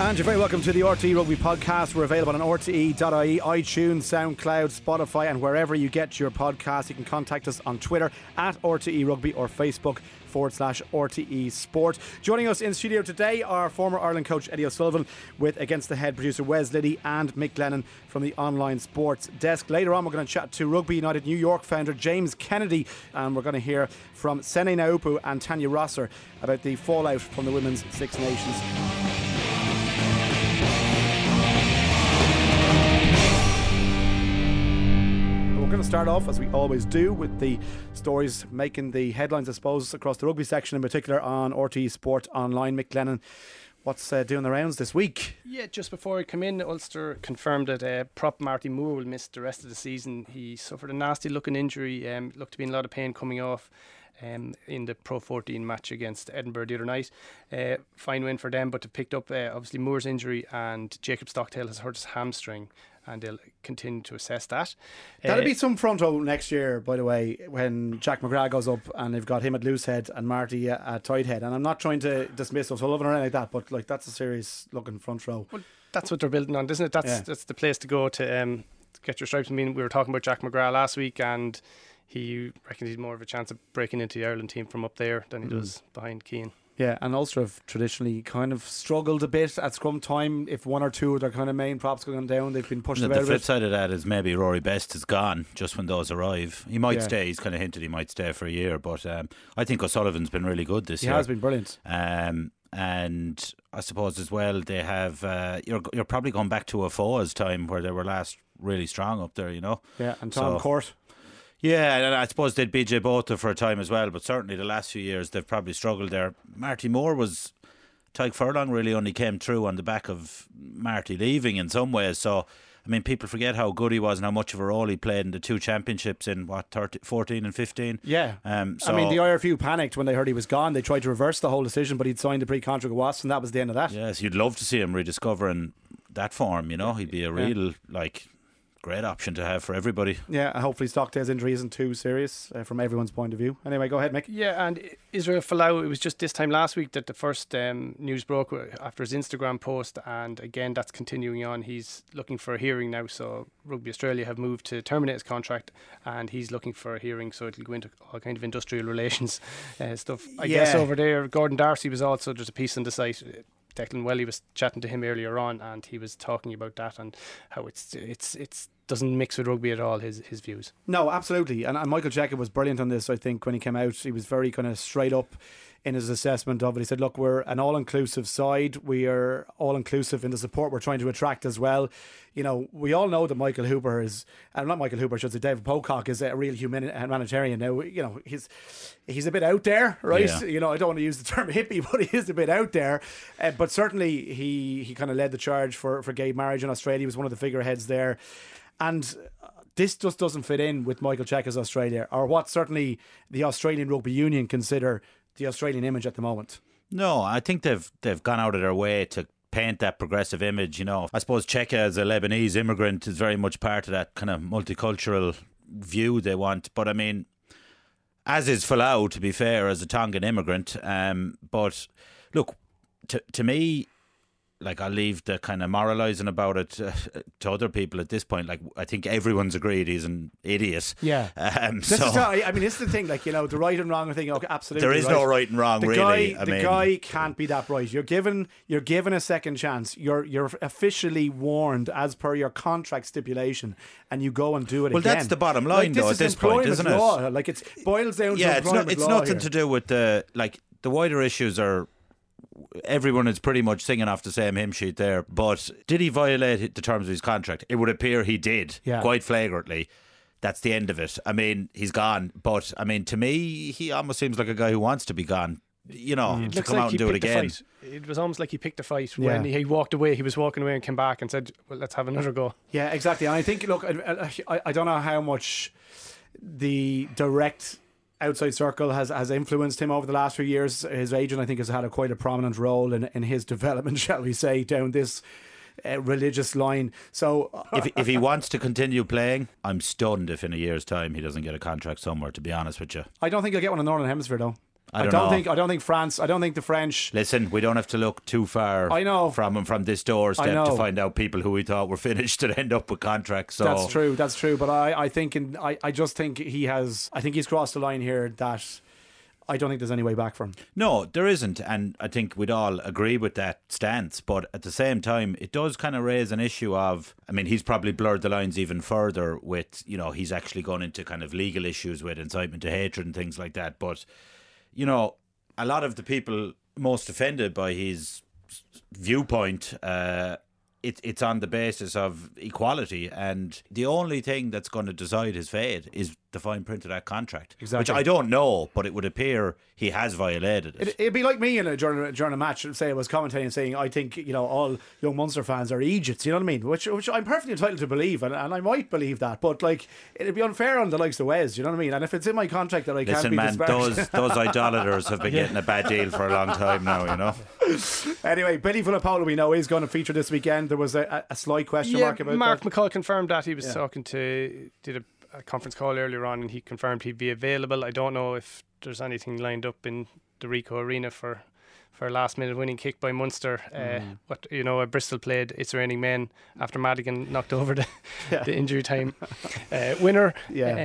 And you're very welcome to the RTE Rugby podcast. We're available on rte.ie, iTunes, SoundCloud, Spotify, and wherever you get your podcasts. You can contact us on Twitter at RTE Rugby or Facebook.com/RTE Sport. Joining us in studio today are former Ireland coach Eddie O'Sullivan with Against the Head producer Wes Liddy and Mick Glennon from the Online Sports Desk. Later on, we're going to chat to Rugby United New York founder James Kennedy, and we're going to hear from Sene Naupu and Tanya Rosser about the fallout from the Women's Six Nations. We're going to start off, as we always do, with the stories making the headlines, I suppose, across the rugby section, in particular on RTE Sport Online. Mick Glennon, what's doing the rounds this week? Yeah, just before I come in, Ulster confirmed that prop Marty Moore will miss the rest of the season. He suffered a nasty looking injury, looked to be in a lot of pain coming off in the Pro 14 match against Edinburgh the other night. Fine win for them, but it picked up obviously Moore's injury, and Jacob Stockdale has hurt his hamstring, and they'll continue to assess that. That'll be some front row next year, by the way, when Jack McGrath goes up and they've got him at Loosehead and Marty at Tidehead. And I'm not trying to dismiss O'Sullivan or anything like that, but like, that's a serious looking front row. Well, that's what they're building on, isn't it? That's the place to go to get your stripes. I mean, we were talking about Jack McGrath last week, and he reckons he's more of a chance of breaking into the Ireland team from up there than he does behind Keane. Yeah, and Ulster have traditionally kind of struggled a bit at scrum time. If one or two of their kind of main props going down, they've been pushed about. The flip side of that is maybe Rory Best is gone just when those arrive. He might stay. He's kind of hinted he might stay for a year, but I think O'Sullivan's been really good this year. He has been brilliant. And I suppose as well they have. You're probably going back to a Foa's time where they were last really strong up there. You know. Yeah, and Tom Court. Yeah, and I suppose they'd BJ Botha for a time as well, but certainly the last few years they've probably struggled there. Marty Moore was... Tyke Furlong really only came through on the back of Marty leaving in some ways, so I mean, people forget how good he was and how much of a role he played in the two championships in 14 and 15. Yeah, I mean, the IRFU panicked when they heard he was gone. They tried to reverse the whole decision, but he'd signed a pre-contract with Wasps, and that was the end of that. Yes, you'd love to see him rediscovering that form, you know. He'd be a real great option to have for everybody. Yeah, and hopefully Stockdale's injury isn't too serious from everyone's point of view. Anyway, go ahead, Mick. Yeah, and Israel Folau, it was just this time last week that the first news broke after his Instagram post, and again that's continuing on. He's looking for a hearing now, so Rugby Australia have moved to terminate his contract, and he's looking for a hearing, so it'll go into all kind of industrial relations stuff. I guess over there, Gordon Darcy was also, there's a piece on the site. Declan Welly was chatting to him earlier on, and he was talking about that and how it's doesn't mix with rugby at all, his views. No, absolutely. And Michael Cheika was brilliant on this. I think when he came out, he was very kind of straight up in his assessment of it. He said, look, we're an all-inclusive side. We are all-inclusive in the support we're trying to attract as well. You know, we all know that Michael Hooper is, not Michael Hooper, I should say, David Pocock is a real humanitarian. Now, you know, he's a bit out there, right? Yeah. You know, I don't want to use the term hippie, but he is a bit out there. But certainly he kind of led the charge for gay marriage in Australia. He was one of the figureheads there. And this just doesn't fit in with Michael Cheika's Australia, or what certainly the Australian Rugby Union consider the Australian image at the moment. No, I think they've gone out of their way to paint that progressive image. You know, I suppose Cheika as a Lebanese immigrant is very much part of that kind of multicultural view they want. But I mean, as is Folau, to be fair, as a Tongan immigrant. But look, to me, like, I'll leave the kind of moralising about it to other people at this point. Like, I think everyone's agreed he's an idiot. Yeah. This is the thing, like, you know, the right and wrong thing. Okay, absolutely. There is no right and wrong, really. The guy can't be that right. You're given a second chance. You're officially warned as per your contract stipulation, and you go and do it again. Well, that's the bottom line, though, at this point, isn't it? Law. Like, it boils down to employment law. It's nothing to do with the wider issues are. Everyone is pretty much singing off the same hymn sheet there. But did he violate the terms of his contract? It would appear he did, quite flagrantly. That's the end of it. I mean, he's gone. But, I mean, to me, he almost seems like a guy who wants to be gone. You know, to come out and do it again. It was almost like he picked a fight. When he walked away, he was walking away and came back and said, well, let's have another go. Yeah, exactly. And I think, look, I don't know how much the direct outside circle has influenced him over the last few years. His agent, I think, has had quite a prominent role in his development, shall we say, down this religious line. So if he wants to continue playing, I'm stunned if in a year's time he doesn't get a contract somewhere, to be honest with you. I don't think he'll get one in the Northern Hemisphere, though. I don't know. I don't think France. I don't think the French. Listen, we don't have to look too far. I know. from this doorstep to find out people who we thought were finished to end up with contracts. So That's true. But I think I just think he has. I think he's crossed the line here that I don't think there's any way back for him. No, there isn't, and I think we'd all agree with that stance. But at the same time, it does kind of raise an issue of, I mean, he's probably blurred the lines even further with, you know, he's actually gone into kind of legal issues with incitement to hatred and things like that. But, you know, a lot of the people most offended by his viewpoint, it's on the basis of equality, and the only thing that's going to decide his fate is the fine print of that contract. Exactly. Which I don't know, but it would appear he has violated it. It'd be like me during a match, say I was commentating and saying I think, you know, all young Munster fans are Egypts, you know what I mean? Which I'm perfectly entitled to believe, and I might believe that, but like it'd be unfair on the likes of Wes, you know what I mean? And if it's in my contract that I can't be disparaged. those idolaters have been getting a bad deal for a long time now, you know. Anyway, Billy Vunipola we know is going to feature this weekend. There was a slight question mark about Mark that. McCall confirmed that. He was did a conference call earlier on, and he confirmed he'd be available. I don't know if there's anything lined up in the Ricoh Arena for a last minute winning kick by Munster. Bristol played It's Raining Men after Madigan knocked over the injury time winner.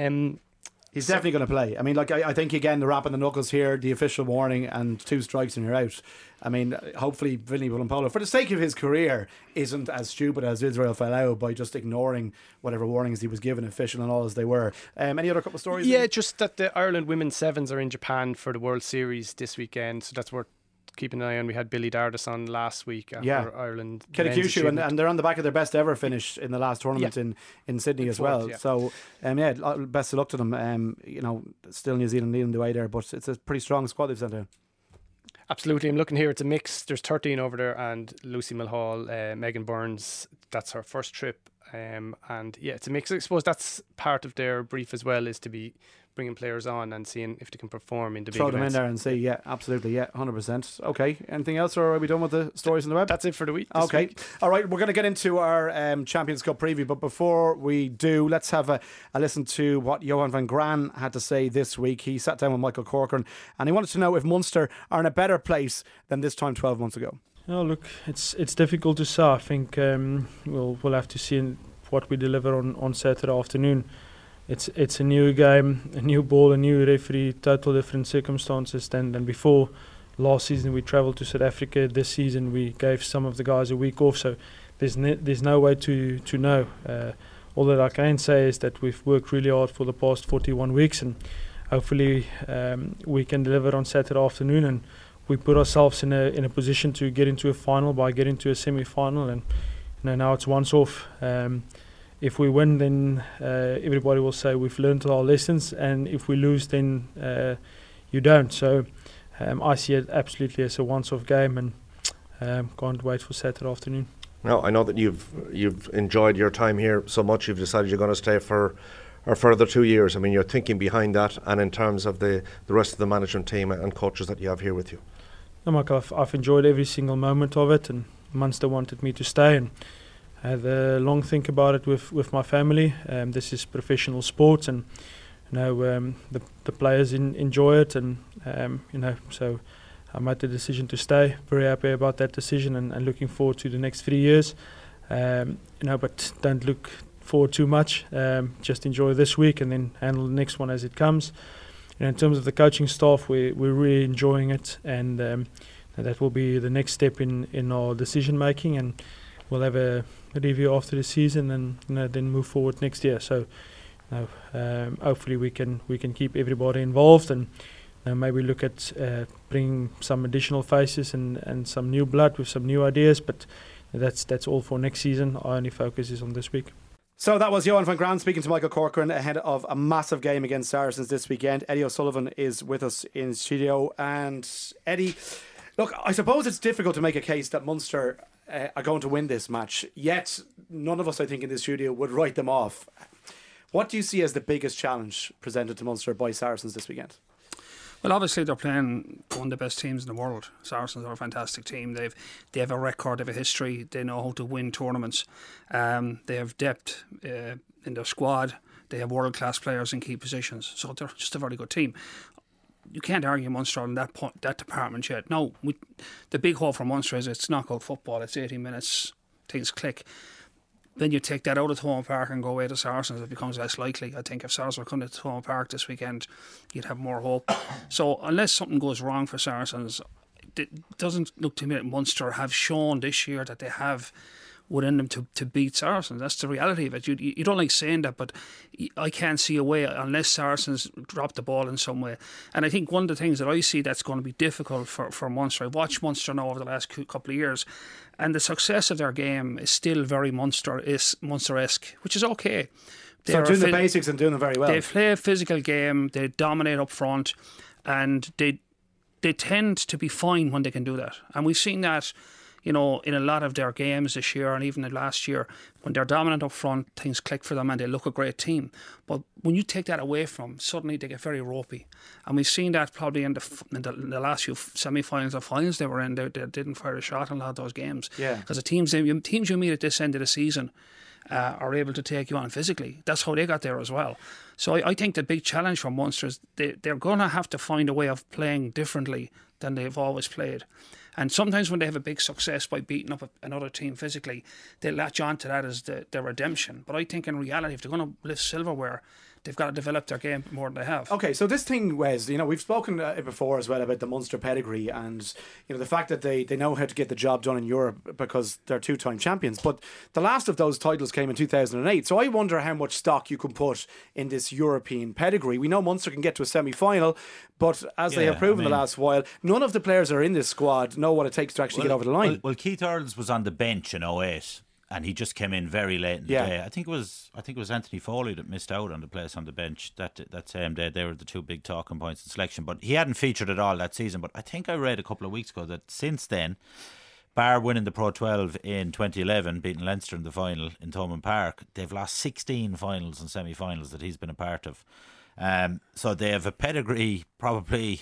He's definitely going to play. I mean, like I think again, the rapping the knuckles here, the official warning, and 2 strikes and you're out. I mean, hopefully Vinny Vunipola, for the sake of his career, isn't as stupid as Israel Folau by just ignoring whatever warnings he was given, official and all as they were. Any other couple of stories? Yeah, just that the Ireland women's sevens are in Japan for the World Series this weekend, so that's worth keeping an eye on. We had Billy Dardis on last week after Ireland. Kitakyushu, and they're on the back of their best ever finish in the last tournament in Sydney as well. So, best of luck to them. Still New Zealand leading the way there, but it's a pretty strong squad they've sent out. Absolutely. I'm looking here. It's a mix. There's 13 over there, and Lucy Mulhall, Megan Burns. That's her first trip. It's a mix. I suppose that's part of their brief as well, is to be bringing players on and seeing if they can perform in the big events. Throw them in there and see, absolutely, 100%. Okay, anything else, or are we done with the stories on the web? That's it for the week. Okay, all right, we're going to get into our Champions Cup preview, but before we do, let's have a listen to what Johan van Graan had to say this week. He sat down with Michael Corcoran and he wanted to know if Munster are in a better place than this time 12 months ago. Oh, look, it's difficult to say. I think we'll have to see what we deliver on Saturday afternoon. It's a new game, a new ball, a new referee, total different circumstances than before. Last season we travelled to South Africa. This season we gave some of the guys a week off, so there's no way to know. All that I can say is that we've worked really hard for the past 41 weeks, and hopefully we can deliver on Saturday afternoon, and we put ourselves in a position to get into a final by getting to a semi-final, and now it's once off. If we win, then everybody will say we've learned our lessons, and if we lose, then you don't. So I see it absolutely as a once-off game, and can't wait for Saturday afternoon. Now, I know that you've enjoyed your time here so much, you've decided you're going to stay for a further 2 years. I mean, you're thinking behind that, and in terms of the rest of the management team and coaches that you have here with you. No, Michael, I've enjoyed every single moment of it, and Munster wanted me to stay, and I had a long think about it with my family. This is professional sports, and the players enjoy it, and so I made the decision to stay. Very happy about that decision, and looking forward to the next 3 years. But don't look forward too much. Just enjoy this week and then handle the next one as it comes. In terms of the coaching staff, we're really enjoying it, and that will be the next step in our decision making, and we'll have a review after the season, and then move forward next year. So hopefully we can keep everybody involved, and maybe look at bringing some additional faces and some new blood with some new ideas, but that's all for next season. Our only focus is on this week. So that was Johan van Graan speaking to Michael Corcoran ahead of a massive game against Saracens this weekend. Eddie O'Sullivan is with us in studio. And Eddie, look, I suppose it's difficult to make a case that Munster are going to win this match, yet none of us, I think, in this studio would write them off. What do you see as the biggest challenge presented to Munster by Saracens this weekend? Well, obviously they're playing one of the best teams in the world. Saracens are a fantastic team. They have a record, they have a history. They know how to win tournaments. They have depth in their squad. They have world-class players in key positions. So they're just a very good team. you can't argue Munster on that point, that department yet. No, the big hope for Munster is it's knockout football. It's 80 minutes, things click. Then you take that out of Thomond Park and go away to Saracens, it becomes less likely. I think if Saracens were coming to Thomond Park this weekend, you'd have more hope. So unless something goes wrong for Saracens, it doesn't look to me that Munster have shown this year that they have within them to beat Saracens. That's the reality of it. You don't like saying that, but I can't see a way unless Saracens drop the ball in some way. And I think one of the things that I see that's going to be difficult for Munster, I've watched Munster now over the last couple of years, and the success of their game is still very Munster-esque, which is okay. So doing the basics and doing them very well. They play a physical game, they dominate up front, and they tend to be fine when they can do that. And we've seen that, in a lot of their games this year and even last year. When they're dominant up front, things click for them and they look a great team. But when you take that away from them, suddenly they get very ropey. And we've seen that probably in the last few semi-finals or finals they were in. They didn't fire a shot in a lot of those games. Yeah. Because the teams you meet at this end of the season are able to take you on physically. That's how they got there as well. So I think the big challenge for Munster is they're going to have to find a way of playing differently than they've always played. And sometimes when they have a big success by beating up another team physically, they latch on to that as their redemption. But I think in reality, if they're going to lift silverware, they've got to develop their game more than they have. Okay, so this thing, Wes, we've spoken before as well about the Munster pedigree and the fact that they know how to get the job done in Europe because they're two-time champions. But the last of those titles came in 2008. So I wonder how much stock you can put in this European pedigree. We know Munster can get to a semi-final, but as they have proven the last while, none of the players that are in this squad know what it takes to actually get over the line. Well, Keith Earls was on the bench in 2008. And he just came in very late in the day. I think it was Anthony Foley that missed out on the place on the bench that same day. They were the two big talking points in selection. But he hadn't featured at all that season. But I think I read a couple of weeks ago that since then, bar winning the Pro 12 in 2011, beating Leinster in the final in Thomond Park, they've lost 16 finals and semi-finals that he's been a part of. So they have a pedigree probably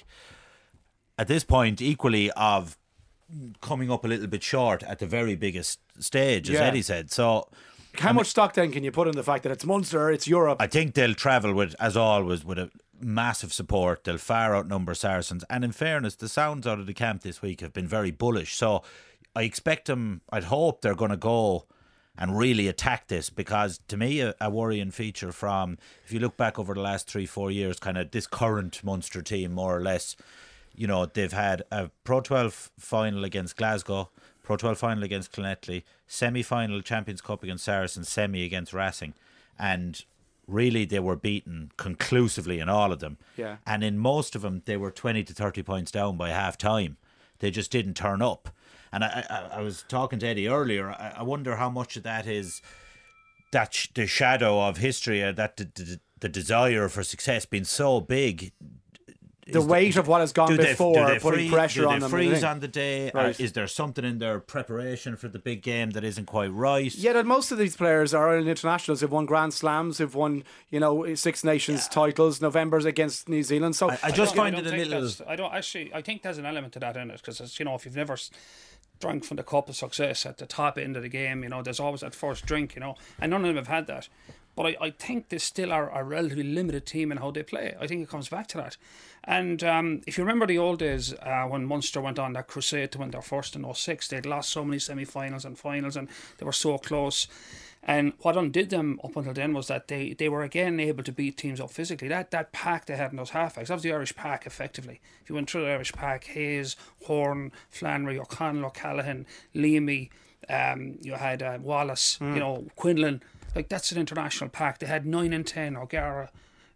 at this point equally of coming up a little bit short at the very biggest stage, as Eddie said. So how much stock then can you put in the fact that it's Munster, it's Europe? I think they'll travel with, as always, with a massive support. They'll far outnumber Saracens. And in fairness, the sounds out of the camp this week have been very bullish. So I expect them, I'd hope they're going to go and really attack this, because to me a worrying feature from, if you look back over the last 3-4 years, kind of this current Munster team more or less, they've had a Pro 12 final against Glasgow, Pro 12 final against Clonettley, semi-final Champions Cup against Saracens, semi against Racing, and really they were beaten conclusively in all of them. Yeah. And in most of them they were 20 to 30 points down by half time. They just didn't turn up. And I was talking to Eddie earlier, I wonder how much of that is that the shadow of history, that the desire for success being so big, the weight of what has gone before, putting pressure on them. Do they freeze on the day? Right. Is there something in their preparation for the big game that isn't quite right? Yeah, that most of these players are internationals. They've won Grand Slams, they've won, Six Nations titles, November's against New Zealand. So I just find it a little. I think there's an element to that in it, because if you've never drunk from the cup of success at the top end of the game, there's always that first drink, and none of them have had that. But I think they still are a relatively limited team in how they play. I think it comes back to that. And if you remember the old days when Munster went on that crusade to win their first in 2006, they'd lost so many semi-finals and finals and they were so close. And what undid them up until then was that they were again able to beat teams up physically. That pack they had in those halfbacks, that was the Irish pack effectively. If you went through the Irish pack, Hayes, Horn, Flannery, O'Connell, O'Callaghan, Leamy, you had Wallace, Quinlan. Like, that's an international pack. They had 9 and 10, O'Gara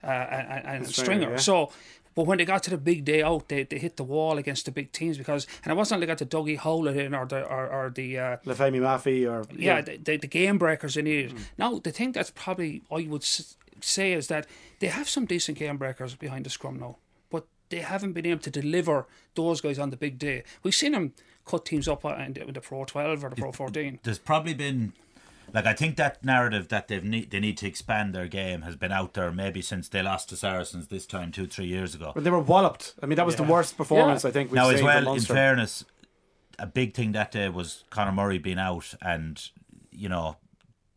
and Stringer. Yeah. So, but when they got to the big day out, they hit the wall against the big teams, and it wasn't like they got the Dougie Howlett in or the Lefemi Maffey or the game breakers they needed. Now, the thing that's probably I would say is that they have some decent game breakers behind the scrum now, but they haven't been able to deliver those guys on the big day. We've seen them cut teams up in the Pro 12 or the Pro 14. There's probably been. I think that narrative that they need to expand their game has been out there maybe since they lost to Saracens this time 2-3 years ago. But they were walloped. I mean, that was the worst performance I think we've seen. Now, as well, in fairness, a big thing that day was Conor Murray being out, and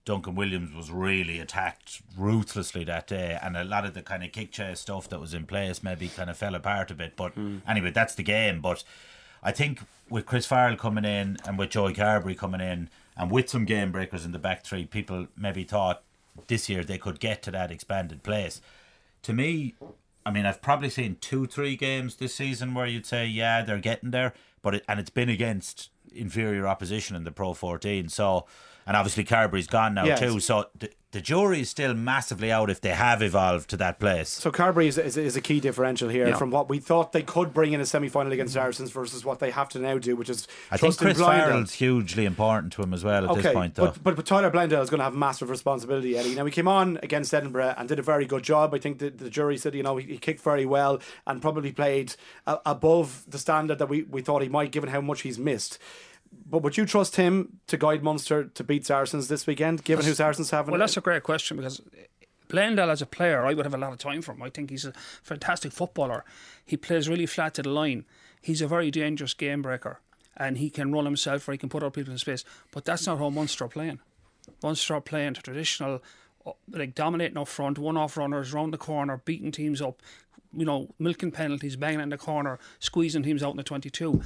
Duncan Williams was really attacked ruthlessly that day, and a lot of the kind of kick chase stuff that was in place maybe kind of fell apart a bit. But anyway, that's the game. But I think with Chris Farrell coming in and with Joey Carberry coming in and with some game breakers in the back three, people maybe thought this year they could get to that expanded place. To me, I mean, I've probably seen 2-3 games this season where you'd say, yeah, they're getting there, but it's been against inferior opposition in the Pro 14. So, and obviously Carberry's gone now too. So the jury is still massively out if they have evolved to that place. So Carberry is a key differential here from what we thought they could bring in a semi-final against Saracens versus what they have to now do, which is I think Chris Farrell's hugely important to him as well at this point, though. But Tyler Blendell is going to have massive responsibility, Eddie. Now, he came on against Edinburgh and did a very good job. I think the jury said, he kicked very well and probably played above the standard that we thought he might, given how much he's missed. But would you trust him to guide Munster to beat Saracens this weekend, given who Saracens have? Well, that's a great question, because Blendell as a player, I would have a lot of time for him. I think he's a fantastic footballer. He plays really flat to the line. He's a very dangerous game breaker, and he can run himself or he can put other people in space. But that's not how Munster are playing. Munster are playing traditional, like dominating up front, one-off runners, round the corner, beating teams up, milking penalties, banging in the corner, squeezing teams out in the 22.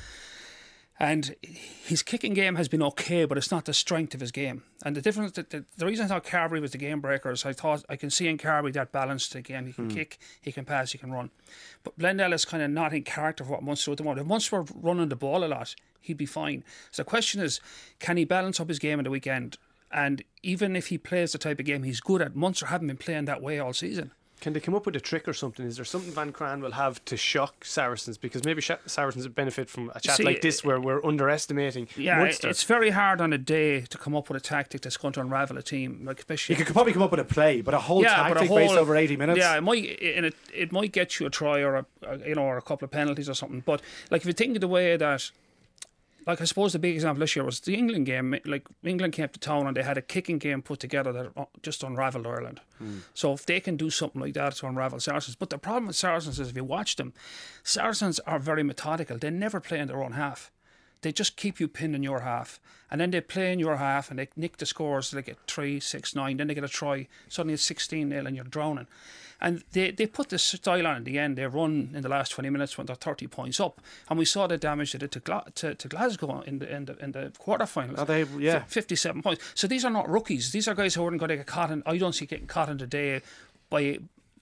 And his kicking game has been okay, but it's not the strength of his game. And the difference, the reason I thought Carberry was the game breaker is I thought I can see in Carberry that balance again. He can kick, he can pass, he can run. But Blendell is kind of not in character for what Munster at the moment. If Munster were running the ball a lot, he'd be fine. So the question is, can he balance up his game at the weekend? And even if he plays the type of game he's good at, Munster haven't been playing that way all season. Can they come up with a trick or something? Is there something Van Cran will have to shock Saracens? Because maybe Saracens would benefit from a chat like this where we're underestimating Munster. It's very hard on a day to come up with a tactic that's going to unravel a team. Like especially, you could probably come up with a play, but a whole tactic based over 80 minutes. Yeah, it might get you a try or a couple of penalties or something. But like if you think of the way that, like I suppose the big example this year was the England game. Like England came to town and they had a kicking game put together that just unravelled Ireland. So if they can do something like that to unravel Saracens, but the problem with Saracens is if you watch them, Saracens are very methodical. They never play in their own half. They just keep you pinned in your half, and then they play in your half and they nick the scores. They get 3, 6, 9. Then they get a try. Suddenly it's 16-0 and you're drowning. And they put this style on in the end. They run in the last 20 minutes when they're 30 points up, and we saw the damage they did to Glasgow in the quarterfinals. 57 points. So these are not rookies. These are guys who aren't going to get caught in. I don't see getting caught in the day by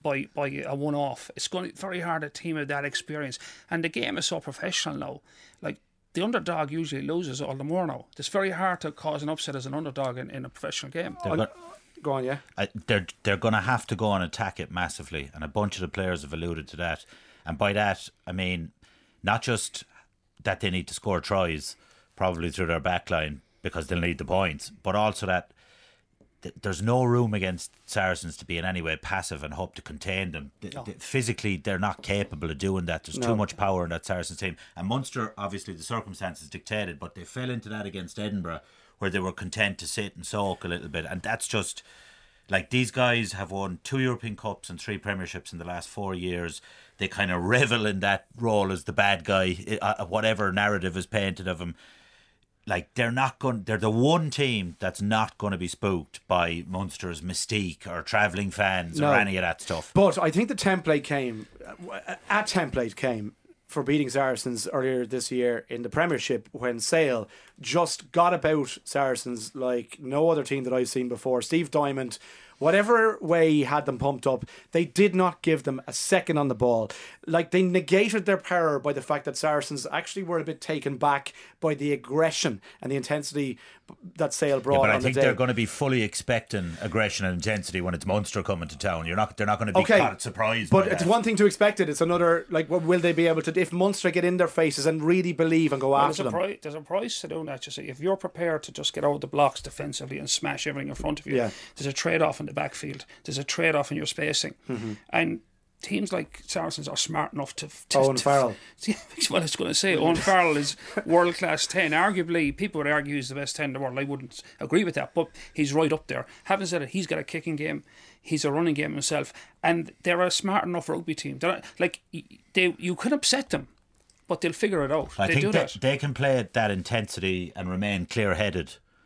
a one-off. It's going to be very hard a team of that experience, and the game is so professional now. Like the underdog usually loses all the more now. It's very hard to cause an upset as an underdog in a professional game. Go on, yeah. They're going to have to go and attack it massively, and a bunch of the players have alluded to that. And by that, I mean not just that they need to score tries, probably through their back line because they'll need the points, but also that there's no room against Saracens to be in any way passive and hope to contain them. Physically, they're not capable of doing that. There's too much power in that Saracens team. And Munster, obviously, the circumstances dictated, but they fell into that against Edinburgh, where they were content to sit and soak a little bit. And that's just, like, these guys have won 2 European Cups and 3 Premierships in the last 4 years. They kind of revel in that role as the bad guy, whatever narrative is painted of them. Like, they're the one team that's not going to be spooked by Munster's mystique or travelling fans or any of that stuff. But I think a template came for beating Saracens earlier this year in the Premiership when Sale just got about Saracens like no other team that I've seen before. Steve Diamond, whatever way he had them pumped up, they did not give them a second on the ball. Like, they negated their power by the fact that Saracens actually were a bit taken back by the aggression and the intensity that Sale brought on the day. But I think they're going to be fully expecting aggression and intensity when it's Munster coming to town. They're not going to be caught surprised. But it's one thing to expect it. It's another, like, will they be able to, if Munster get in their faces and really believe and go after them? There's a price to doing that. You see, if you're prepared to just get out the blocks defensively and smash everything in front of you, there's a trade-off in the backfield. There's a trade-off in your spacing. And teams like Saracens are smart enough to Owen Farrell. Well, I was going to say Owen Farrell is world class 10. Arguably, people would argue he's the best 10 in the world. I wouldn't agree with that, but he's right up there. Having said it, he's got a kicking game, he's a running game himself, and they're a smart enough rugby team. You can upset them, but they'll figure it out. I think they can play at that intensity and remain clear-headed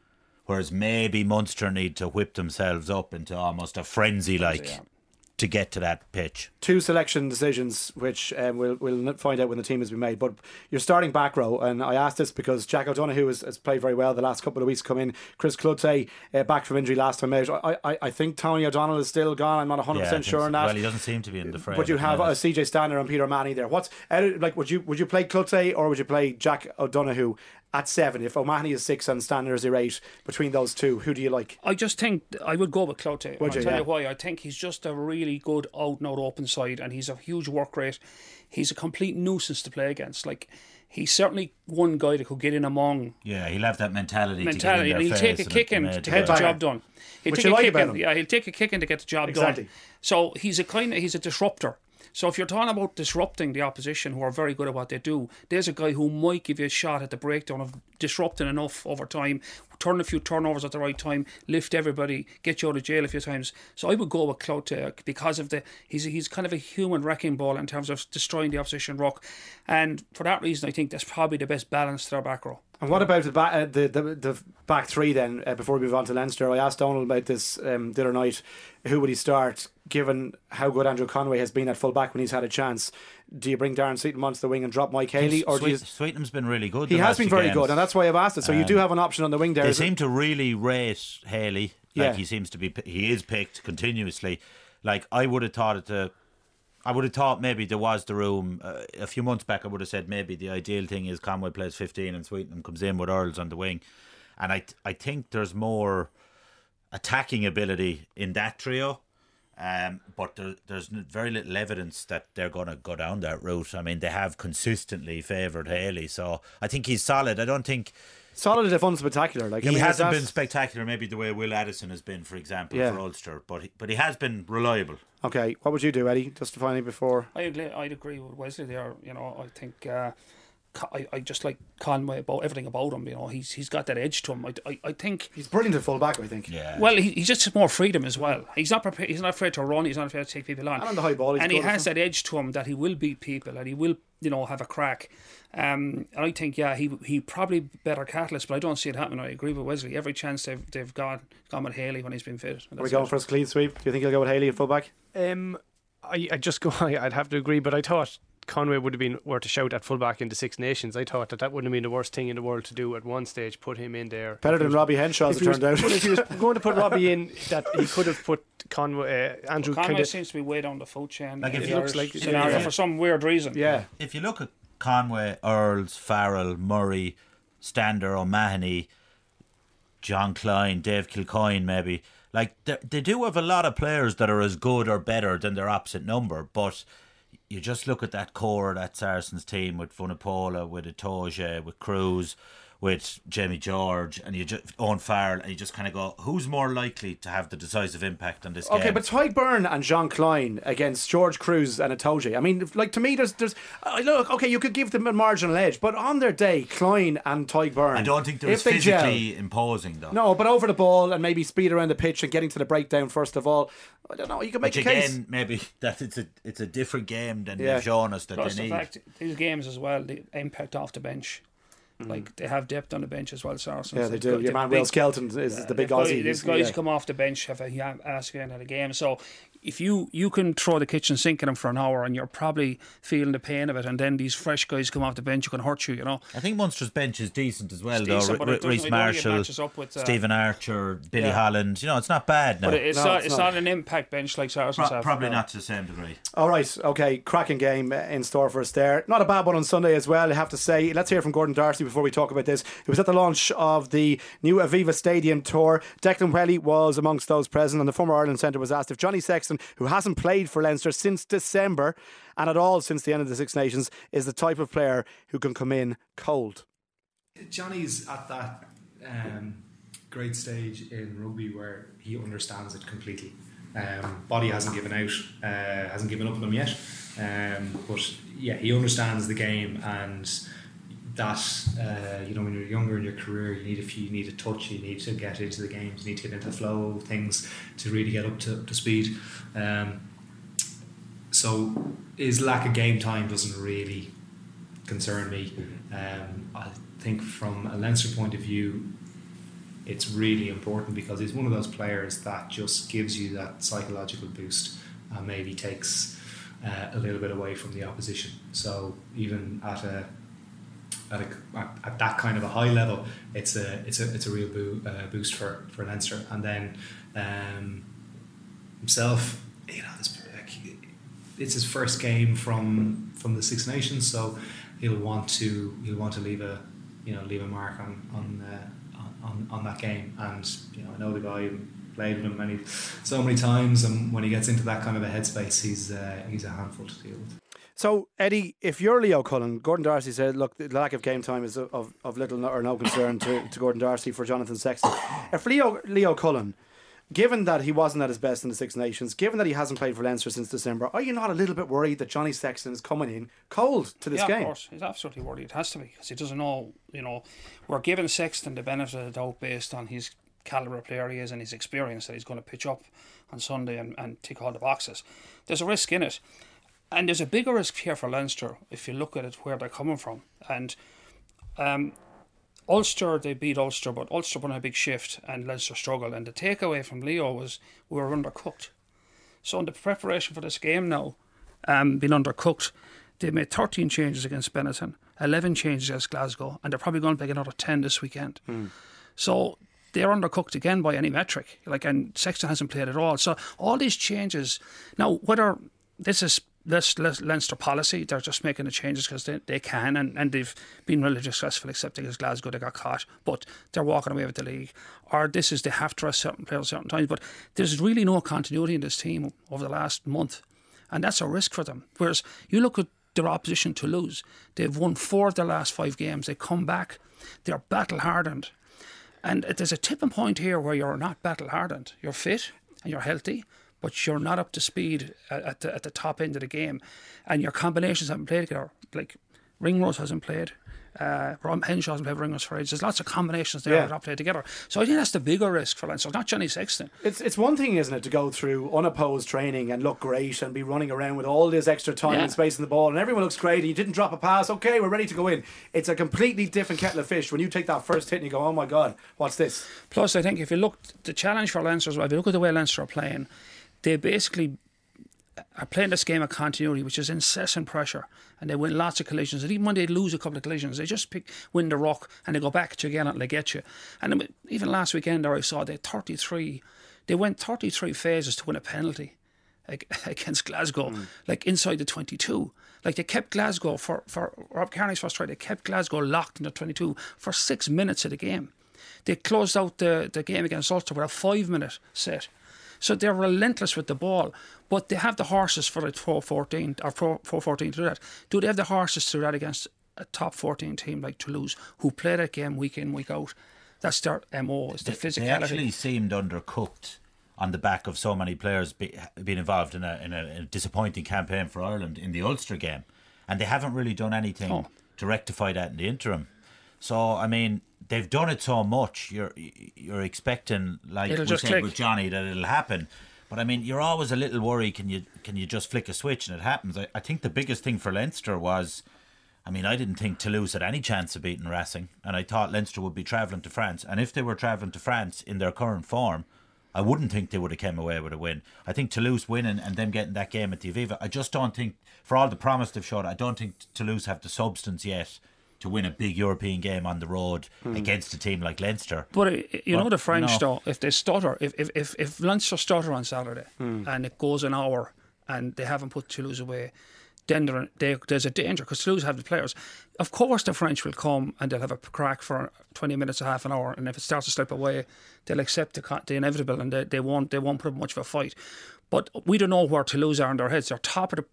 whereas maybe Munster need to whip themselves up into almost a frenzy to get to that pitch. 2 selection decisions, which we'll find out when the team has been made. But your starting back row, and I asked this because Jack O'Donoghue has played very well the last couple of weeks. Come in, Chris Cloete back from injury last time out. I think Tony O'Donnell is still gone. I'm not 100% sure on that. Well, he doesn't seem to be in the frame. But you have CJ Stander and Peter O'Mahony there. Would you play Cloete or would you play Jack O'Donoghue at 7? If O'Mahony is 6 and Stander is your 8, between those two, who do you like? I just think I would go with Cloete. I'll tell yeah. you why. I think he's just a really good out and out open side, and he's a huge work rate. He's a complete nuisance to play against. Like, he's certainly one guy that could get in among. Yeah, he'll have that mentality to get in and their he'll take a face kick in to get the job done. He'll Which take you a like kick about in. him. Yeah, he'll take a kick in to get the job Exactly. done. So he's a disruptor. So if you're talking about disrupting the opposition, who are very good at what they do, there's a guy who might give you a shot at the breakdown of disrupting enough over time, turn a few turnovers at the right time, lift everybody, get you out of jail a few times. So I would go with Cloete because of he's kind of a human wrecking ball in terms of destroying the opposition ruck, and for that reason I think that's probably the best balance to their back row. And what about the back 3 then, before we move on to Leinster? I asked Donald about this the other night. Who would he start, given how good Andrew Conway has been at full back when he's had a chance? Do you bring Darren Sweetenham onto the wing and drop Mike Haley? Or Sweetenham's been really good. He has been very good, and that's why I've asked it. So you do have an option on the wing there. They seem to really rate Haley. Like, Yeah. he is picked continuously. Like, I would have thought maybe there was the room. A few months back, I would have said maybe the ideal thing is Conway plays 15 and Sweetenham comes in with Earls on the wing. And I think there's more attacking ability in that trio. But there's very little evidence that they're going to go down that route. I mean, they have consistently favoured Haley. So I think he's solid. I don't think... Solid if unspectacular. Like, he hasn't been spectacular, maybe the way Will Addison has been, for example, Yeah. for Ulster, but he has been reliable. Okay, what would you do, Eddie? Just to finally before. I'd agree with Wesley there. You know, I think I just like Conway about everything about him. You know, he's got that edge to him. I think He's brilliant at full back, I think. Yeah. well, he's just more freedom as well. He's not prepared. He's not afraid to run. He's not afraid to take people on. And on the high ball, he's and he good, has isn't that edge to him that he will beat people and he will, you know, have a crack. And I think he probably better catalyst, but I don't see it happening. I agree with Wesley. Every chance they've gone with Haley when he's been fit. Are we going for a clean sweep? Do you think he'll go with Haley at full back? I'd have to agree, but I thought Conway would have been worth a shout at fullback in the Six Nations. I thought that wouldn't have been the worst thing in the world to do at one stage, put him in there. Better than Robbie Henshaw, as it turned out. But if he was going to put Robbie in, that he could have put Conway, Andrew Conway seems to be way down the food chain. Like, if in he the looks Irish like- scenario yeah. for some weird reason. Yeah. If you look at Conway, Earls, Farrell, Murray, Stander, O'Mahony, John Klein, Dave Kilcoyne, maybe, like, they do have a lot of players that are as good or better than their opposite number, but you just look at that core, that Saracens team with Vunipola, with Itoje, with Cruz, with Jamie George, and you just Owen Farrell, and you just kind of go, who's more likely to have the decisive impact on this game? Okay, but Tyke Byrne and Jean Klein against George Cruz and Itoje. I mean, like, to me, there's look, okay, you could give them a marginal edge, but on their day, Klein and Tyke Byrne, I don't think they're if they physically imposing, though. No, but over the ball and maybe speed around the pitch and getting to the breakdown first of all. I don't know. You can make Which a case. again, maybe that it's a different game than Yeah. they've shown us that Plus they the need. fact these games as well, the impact off the bench. Like, they have depth on the bench as well, Saracens. Yeah, they do. They've Your man big- Will Skelton is the big Aussie. These guys come off the bench, have a ask at a game. So if you can throw the kitchen sink at them for an hour and you're probably feeling the pain of it, and then these fresh guys come off the bench who can hurt you, you know. I think Munster's bench is decent as well, It's though. decent, but it doesn't- Reece it only Marshall, matches up with, Stephen Archer, Billy Yeah. Holland. You know, it's not bad now. But it's No, not it's not an impact bench like Saracens have. Probably No. not to the same degree. All right, okay, cracking game in store for us there. Not a bad one on Sunday as well, I have to say. Let's hear from Gordon Darcy before we talk about this. It was at the launch of the new Aviva Stadium tour. Declan Welly was amongst those present, and the former Ireland centre was asked if Johnny Sexton, who hasn't played for Leinster since December and at all since the end of the Six Nations, is the type of player who can come in cold. Johnny's at that great stage in rugby where he understands it completely. Body hasn't given out, hasn't given up on him yet, but yeah, he understands the game, and that you know, when you're younger in your career, you need a touch, you need to get into the games, you need to get into the flow of things to really get up to speed. So his lack of game time doesn't really concern me. I think from a Leinster point of view, it's really important because he's one of those players that just gives you that psychological boost and maybe takes a little bit away from the opposition. So even at that kind of a high level, it's a real boost for Leinster. And then himself, it's his first game from the Six Nations, so he'll want to leave a mark on that game. And I know the guy, played with him so many times, and when he gets into that kind of a headspace, he's a handful to deal with. So, Eddie, if you're Leo Cullen, Gordon Darcy said, look, the lack of game time is of little or no concern to Gordon Darcy for Jonathan Sexton. If Leo Cullen, given that he wasn't at his best in the Six Nations, given that he hasn't played for Leinster since December, are you not a little bit worried that Johnny Sexton is coming in cold to this game? Yeah, of course. He's absolutely worried. It has to be, because he doesn't know, we're giving Sexton the benefit of the doubt based on his calibre of player he is and his experience that he's going to pitch up on Sunday and tick all the boxes. There's a risk in it. And there's a bigger risk here for Leinster if you look at it where they're coming from. And Ulster, they beat Ulster, but Ulster won a big shift and Leinster struggled. And the takeaway from Leo was we were undercooked. So in the preparation for this game now, being undercooked, they made 13 changes against Benetton, 11 changes against Glasgow, and they're probably going to make another 10 this weekend. So they're undercooked again by any metric. And Sexton hasn't played at all. So all these changes, now whether this is Leinster policy, they're just making the changes because they can, and they've been really successful, except against Glasgow they got caught, but they're walking away with the league. Or this is they have to rest certain players at certain times, but there's really no continuity in this team over the last month, and that's a risk for them. Whereas you look at their opposition, Toulouse, they've won 4 of their last 5 games. They come back, they're battle hardened, and there's a tipping point here where you're not battle hardened. You're fit and you're healthy, but you're not up to speed at the top end of the game, and your combinations haven't played together. Like Ringrose hasn't played, Ron Henshaw hasn't played with Ringrose for ages. There's lots of combinations there that don't play together. So I think that's the bigger risk for Leinster, not Johnny Sexton. It's one thing, isn't it, to go through unopposed training and look great and be running around with all this extra time and space in the ball, and everyone looks great, and you didn't drop a pass. Okay, we're ready to go in. It's a completely different kettle of fish when you take that first hit and you go, oh my God, what's this? Plus, I think if you look, the challenge for Leinster as well, if you look at the way Leinster are playing, they basically are playing this game of continuity, which is incessant pressure, and they win lots of collisions. And even when they lose a couple of collisions, they just win the ruck and they go back at you again and they get you. And even last weekend there I saw they went 33 phases to win a penalty against Glasgow, like inside the 22. Like they kept Glasgow for Rob Kearney's first try, they kept Glasgow locked in the 22 for 6 minutes of the game. They closed out the game against Ulster with a 5-minute set. So they're relentless with the ball, but they have the horses for the 4-14 or 4-14 to do that. Do they have the horses to do that against a top 14 team like Toulouse, who play that game week in, week out? That's their MO, is the physicality. They actually seemed undercooked on the back of so many players being involved in a disappointing campaign for Ireland in the Ulster game, and they haven't really done anything to rectify that in the interim. So, I mean, they've done it so much. You're expecting, like we said with Johnny, that it'll happen. But I mean, you're always a little worried. Can you just flick a switch and it happens? I think the biggest thing for Leinster was, I mean, I didn't think Toulouse had any chance of beating Racing, and I thought Leinster would be travelling to France. And if they were travelling to France in their current form, I wouldn't think they would have come away with a win. I think Toulouse winning and them getting that game at the Aviva, I just don't think, for all the promise they've showed, I don't think Toulouse have the substance yet to win a big European game on the road against a team like Leinster. But you know the French though, if they stutter, if Leinster stutter on Saturday and it goes an hour and they haven't put Toulouse away, then there's a danger, because Toulouse have the players. Of course the French will come and they'll have a crack for 20 minutes, a half an hour, and if it starts to slip away, they'll accept the inevitable, and they won't put up much of a fight. But we don't know where Toulouse are in their heads. They're top of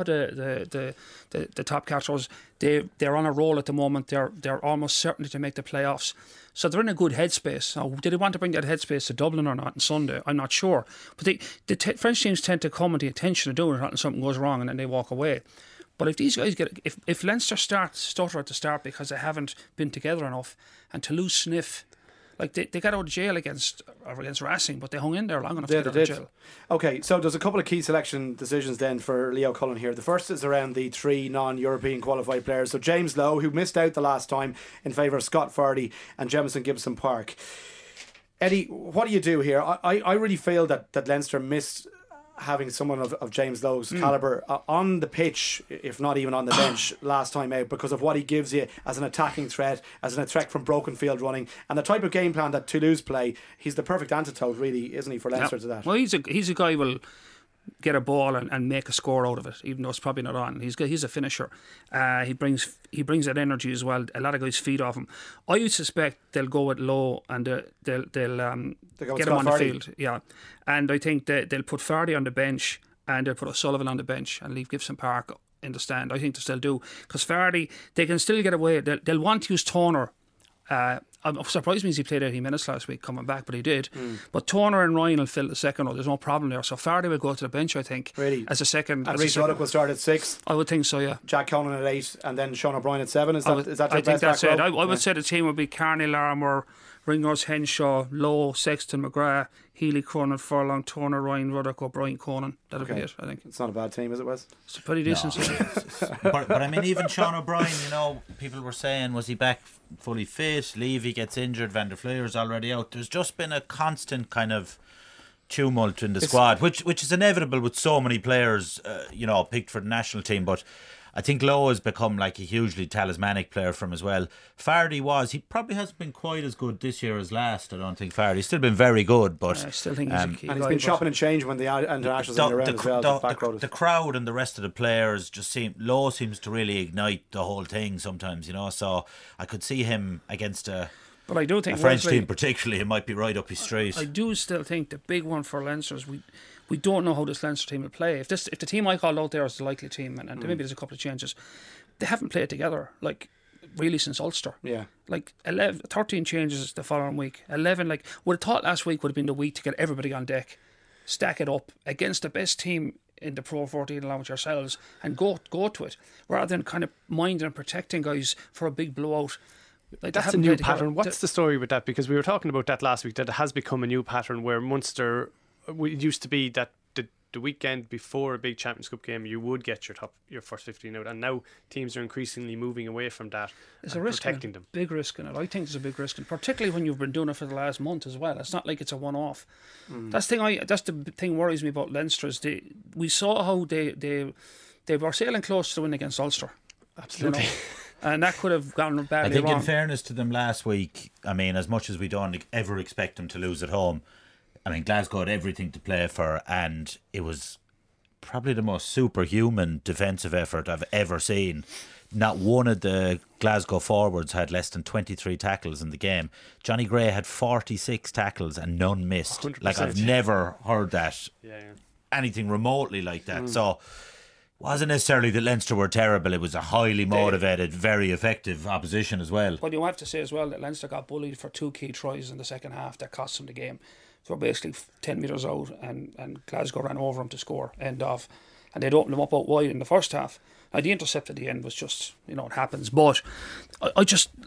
the top catchers. They're on a roll at the moment. They're almost certain to make the playoffs. So they're in a good headspace. Now, do they want to bring that headspace to Dublin or not on Sunday? I'm not sure. But French teams tend to come with the intention of doing it and something goes wrong and then they walk away. But if these guys if Leinster stutter at the start because they haven't been together enough, and Toulouse sniff. Like they got out of jail against Racing, but they hung in there long enough to get out of jail. Okay, so there's a couple of key selection decisions then for Leo Cullen here. The first is around the 3 non-European qualified players. So James Lowe, who missed out the last time in favour of Scott Fardy and Jemison Gibson Park. Eddie, what do you do here? I really feel that Leinster missed having someone of James Lowe's calibre on the pitch, if not even on the bench, last time out, because of what he gives you as an attacking threat, as an threat from broken field running, and the type of game plan that Toulouse play. He's the perfect antidote, really, isn't he, for Leinster to that? Well, he's a guy who will get a ball and make a score out of it, even though it's probably not on. He's a finisher. He brings that energy as well. A lot of guys feed off him. I would suspect they'll go with Lowe and they'll get him on the field. Yeah, and I think they'll put Fardy on the bench and they'll put O'Sullivan on the bench and leave Gibson Park in the stand. I think they still do, because Fardy, they can still get away. They'll want to use Turner. I'm surprised means he played 80 minutes last week coming back, but he did. But Turner and Ryan will fill the second row. There's no problem there. So Fardy will go to the bench, I think. Really? As a second. And Reece Ruddock will start at 6. I would think so, yeah. Jack Conan at 8, and then Sean O'Brien at 7. Is that I your think best that's back it. row? I would say the team would be Carney, Larmour, Ringrose, Henshaw, Lowe, Sexton, McGrath, Healy, Cronin, Furlong, Turner, Ryan, Ruddock, O'Brien, Conan. That'll be it, I think. It's not a bad team, is it, Wes? It's a pretty decent team. But I mean, even Sean O'Brien, people were saying, was he back fully fit? Levy gets injured, Van der Fleur's already out. There's just been a constant kind of tumult in the squad, which is inevitable with so many players, picked for the national team. But I think Lowe has become like a hugely talismanic player from as well. Fardy he probably hasn't been quite as good this year as last. I don't think Fardy's still been very good, but I still think he's a key and he's been chopping and changing when the internationals are around as well. The crowd and the rest of the players just Lowe seems to really ignite the whole thing sometimes, so I could see him against but I do think a French team particularly, it might be right up his street. I do still think the big one for Leinster is we don't know how this Leinster team will play. If the team I called out there is the likely team, and maybe there's a couple of changes, they haven't played together really since Ulster. Yeah. 13 changes the following week. 11, would have thought last week would have been the week to get everybody on deck, stack it up against the best team in the Pro 14 along with yourselves, and go to it, rather than kind of minding and protecting guys for a big blowout. That's a new pattern. What's the story with that? Because we were talking about that last week, that it has become a new pattern where Munster, it used to be that the weekend before a big Champions Cup game you would get your first 15 out, and now teams are increasingly moving away from that. There's a risk, protecting them. Big risk in it. I think there's a big risk in it, particularly when you've been doing it for the last month as well. It's not like it's a one-off. That's the thing worries me about Leinster is we saw how they were sailing close to win against Ulster. Absolutely. And that could have gone badly I think wrong. in fairness to them last week, I mean, as much as we don't ever expect them to lose at home, I mean, Glasgow had everything to play for, and it was probably the most superhuman defensive effort I've ever seen. Not one of the Glasgow forwards had less than 23 tackles in the game. Johnny Gray had 46 tackles and none missed. 100%. I've never heard that. Anything remotely like that. So wasn't necessarily that Leinster were terrible. It was a highly motivated, very effective opposition as well. But you have to say as well that Leinster got bullied for 2 key tries in the second half that cost them the game. So basically 10 metres out and Glasgow ran over them to score, end off. And they'd opened them up out wide in the first half. Now the intercept at the end was just, it happens. But I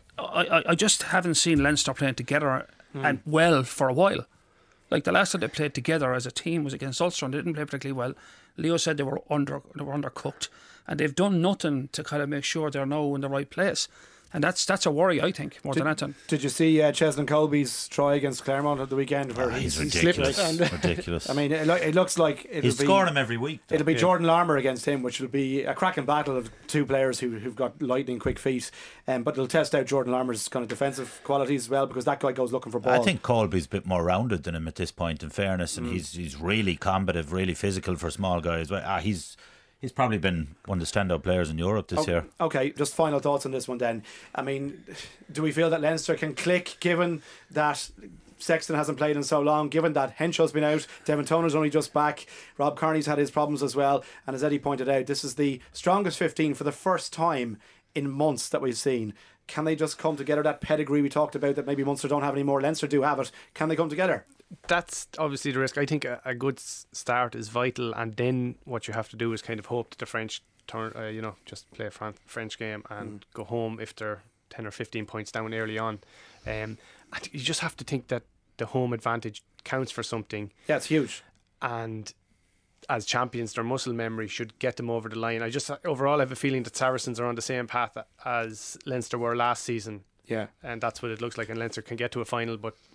just haven't seen Leinster playing together and well for a while. The last time they played together as a team was against Ulster and they didn't play particularly well. Leo said they were undercooked, and they've done nothing to kind of make sure they're now in the right place. And that's a worry, I think, more than anything. Did you see Cheslin Colby's try against Claremont at the weekend where he's he ridiculous. slipped? Ridiculous. I mean, it looks like he's scoring him every week, though. It'll be Jordan Larmour against him, which will be a cracking battle of two players who've got lightning quick feet. But it'll test out Jordan Larmour's kind of defensive qualities as well, because that guy goes looking for ball. I think Colby's a bit more rounded than him at this point, in fairness, and he's really combative, really physical for small guys. He's probably been one of the standout players in Europe this year. Okay, just final thoughts on this one then. I mean, do we feel that Leinster can click, given that Sexton hasn't played in so long, given that Henshaw's been out, Devin Toner's only just back, Rob Kearney's had his problems as well, and as Eddie pointed out, this is the strongest 15 for the first time in months that we've seen. Can they just come together? That pedigree we talked about that maybe Munster don't have anymore, Leinster do have it. Can they come together? That's obviously the risk. I think a good start is vital, and then what you have to do is kind of hope that the French turn, just play a French game and go home if they're 10 or 15 points down early on. And you just have to think that the home advantage counts for something. Yeah, it's huge. And as champions, their muscle memory should get them over the line. I just overall have a feeling that Saracens are on the same path as Leinster were last season. Yeah. And that's what it looks like, and Leinster can get to a final, but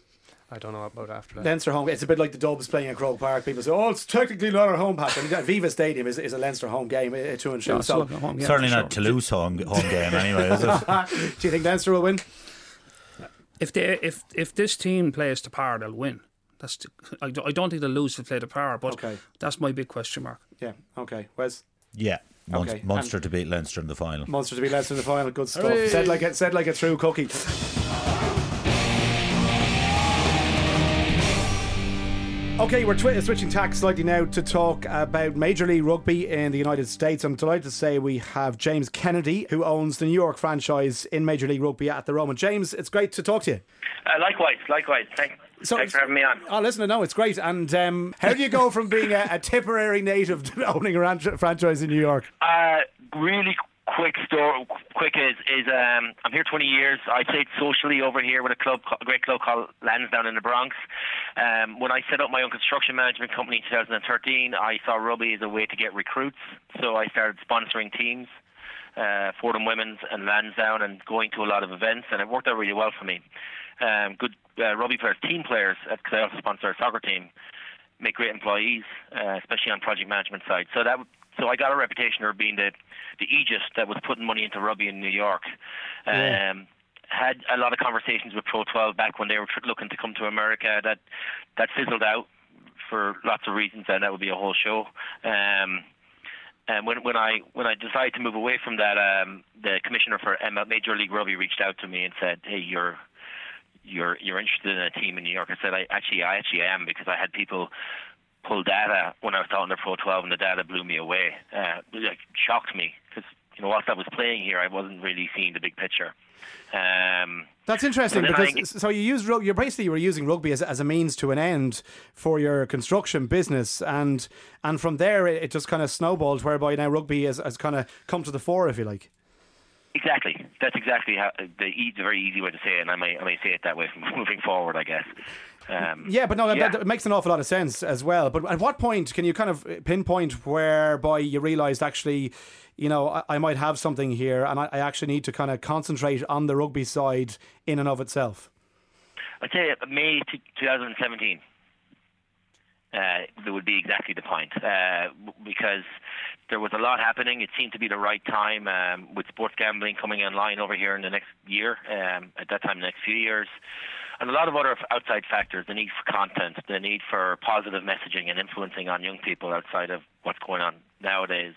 I don't know about after that. Leinster home. It's a bit like the Dubs playing at Croke Park. People say, "Oh, it's technically not our home patch." I mean, Viva Stadium is a Leinster home game, two and two. Yeah, So Certainly not Toulouse home game anyway, is it? do you think Leinster will win? if this team plays to par, they'll win. I don't think they'll lose if they play to par, but that's my big question mark. Yeah. Okay. Wes? Yeah. Okay. Munster to beat Leinster in the final. Munster to beat Leinster in the final. Good stuff. Hooray. Said like a true cookie. Okay, we're switching tack slightly now to talk about Major League Rugby in the United States. I'm delighted to say we have James Kennedy, who owns the New York franchise in Major League Rugby at the Roman. James, it's great to talk to you. Likewise. Thanks for having me on. Oh, listen, no, it's great. And how do you go from being a Tipperary native to owning a franchise in New York? Really quick is I'm here 20 years. I played socially over here with a great club called Lansdowne in the Bronx. When I set up my own construction management company in 2013, I saw rugby as a way to get recruits. So I started sponsoring teams, Fordham Women's and Lansdowne, and going to a lot of events, and it worked out really well for me. Good rugby players, team players, because I also sponsor a soccer team, make great employees, especially on project management side. So I got a reputation for being the aegis that was putting money into rugby in New York. Had a lot of conversations with Pro 12 back when they were looking to come to America. That fizzled out for lots of reasons, and that would be a whole show. And when I decided to move away from that, the commissioner for Major League Rugby reached out to me and said, "Hey, you're interested in a team in New York?" I said, I actually am, because I had people pull data when I was talking to Pro 12, and the data blew me away. It shocked me, because whilst I was playing here, I wasn't really seeing the big picture. That's interesting, because so you were using rugby as a means to an end for your construction business, and from there it just kind of snowballed, whereby now rugby has kind of come to the fore, if you like. Exactly. That's exactly how the very easy way to say it, and I may say it that way from moving forward, I guess. That makes an awful lot of sense as well. But at what point can you kind of pinpoint whereby you realised, actually, I might have something here, and I actually need to kind of concentrate on the rugby side in and of itself? I'd say May 2017. That would be exactly the point, because there was a lot happening. It seemed to be the right time, with sports gambling coming online over here in the next year, at that time, the next few years, and a lot of other outside factors, the need for content, the need for positive messaging and influencing on young people outside of what's going on nowadays.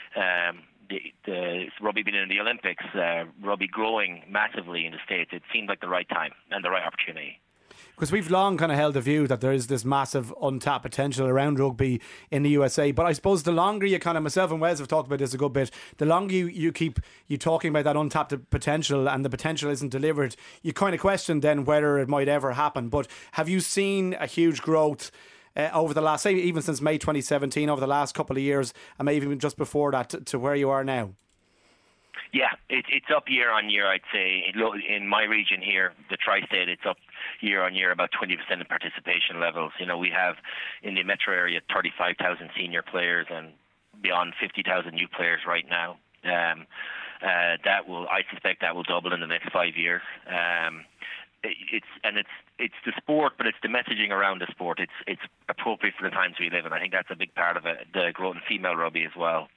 The rugby being in the Olympics, rugby growing massively in the States, it seemed like the right time and the right opportunity. Because we've long kind of held the view that there is this massive untapped potential around rugby in the USA. But I suppose the longer you kind of, myself and Wes have talked about this a good bit, the longer you keep talking about that untapped potential and the potential isn't delivered, you kind of question then whether it might ever happen. But have you seen a huge growth over the last, say, even since May 2017, over the last couple of years, and maybe even just before that, to where you are now? Yeah, it's up year on year, I'd say. In my region here, the Tri-State, it's up year on year about 20% in participation levels. We have in the metro area 35,000 senior players and beyond 50,000 new players right now. I suspect that will double in the next 5 years. It's the sport, but it's the messaging around the sport. It's appropriate for the times we live in. I think that's a big part of it. The growth in female rugby as well.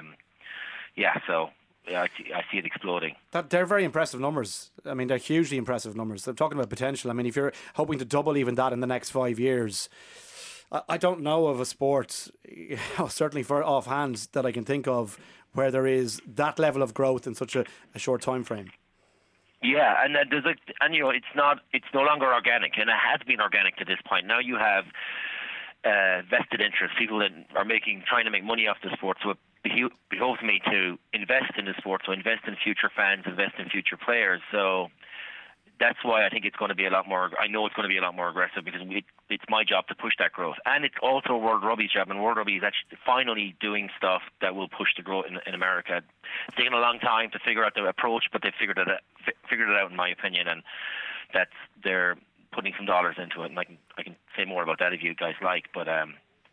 I see it exploding. They're very impressive numbers. I mean, they're hugely impressive numbers. I'm talking about potential. I mean, if you're hoping to double even that in the next 5 years, I don't know of a sport, certainly for offhand, that I can think of where there is that level of growth in such a short time frame. Yeah, and it's no longer organic, and it has been organic to this point. Now you have vested interest, people that are trying to make money off the sport. So it behoves me to invest in the sport, so invest in future fans, invest in future players. So that's why I think it's going to be a lot more. I know it's going to be a lot more aggressive, because it's my job to push that growth, and it's also World Rugby's job. And World Rugby is actually finally doing stuff that will push the growth in America. It's taken a long time to figure out the approach, but they've figured it out, in my opinion, and they're putting some dollars into it. And I can say more about that if you guys like, but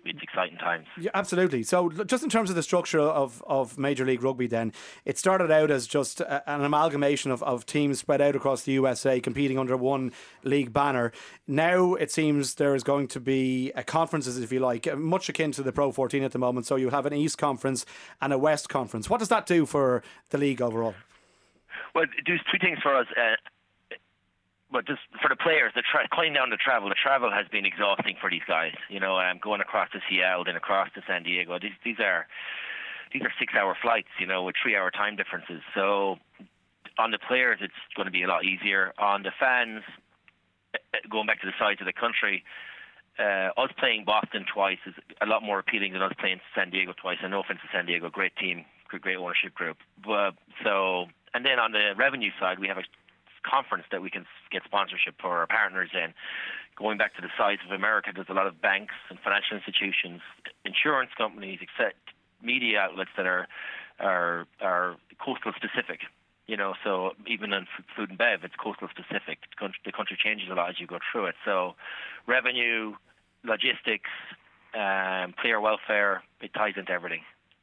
it's exciting times. Yeah, absolutely. So just in terms of the structure of Major League Rugby then, it started out as just an amalgamation of teams spread out across the USA competing under one league banner. Now it seems there is going to be conferences, if you like, much akin to the Pro 14 at the moment. So you'll have an East Conference and a West Conference. What does that do for the league overall? Well, it does two things for us. But just for the players, cutting down the travel has been exhausting for these guys. Going across to Seattle, then across to San Diego. These are 6-hour flights, with 3-hour time differences. So on the players, it's going to be a lot easier. On the fans, going back to the sides of the country, us playing Boston twice is a lot more appealing than us playing San Diego twice. And no offense to San Diego, great team, great ownership group. And then on the revenue side, we have a conference that we can get sponsorship for our partners in. Going back to the size of America, there's a lot of banks and financial institutions, insurance companies, media outlets that are coastal specific. So even in food and bev, it's coastal specific. The country changes a lot as you go through it. So revenue, logistics, player welfare, it ties into everything.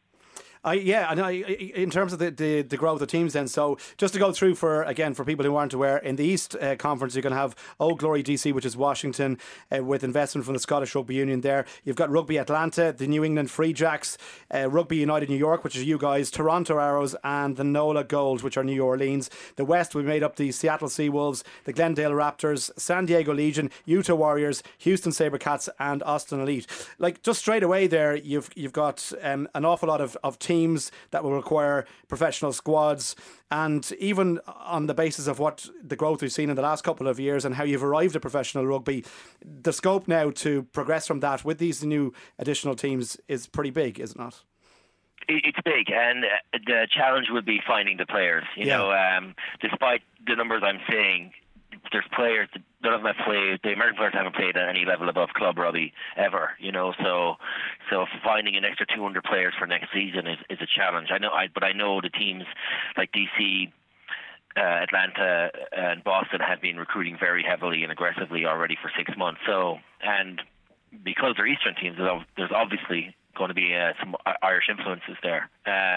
In terms of the growth of teams then, so just to go through for people who aren't aware, in the East Conference you're going to have Old Glory DC, which is Washington, with investment from the Scottish Rugby Union there. You've got Rugby Atlanta, the New England Free Jacks, Rugby United New York, which is you guys, Toronto Arrows and the NOLA Gold, which are New Orleans. The West, we made up the Seattle Seawolves, the Glendale Raptors, San Diego Legion, Utah Warriors, Houston Sabercats and Austin Elite. Like, just straight away there, you've got an awful lot of teams that will require professional squads, and even on the basis of what the growth we've seen in the last couple of years and how you've arrived at professional rugby, the scope now to progress from that with these new additional teams is pretty big, is it not? It's big, and the challenge would be finding the players. Despite the numbers I'm saying, there's players that none of them have played. The American players haven't played at any level above club rugby ever. So finding an extra 200 players for next season is a challenge. I know the teams like DC, Atlanta, and Boston have been recruiting very heavily and aggressively already for 6 months. So, and because they're Eastern teams, there's obviously going to be some Irish influences there.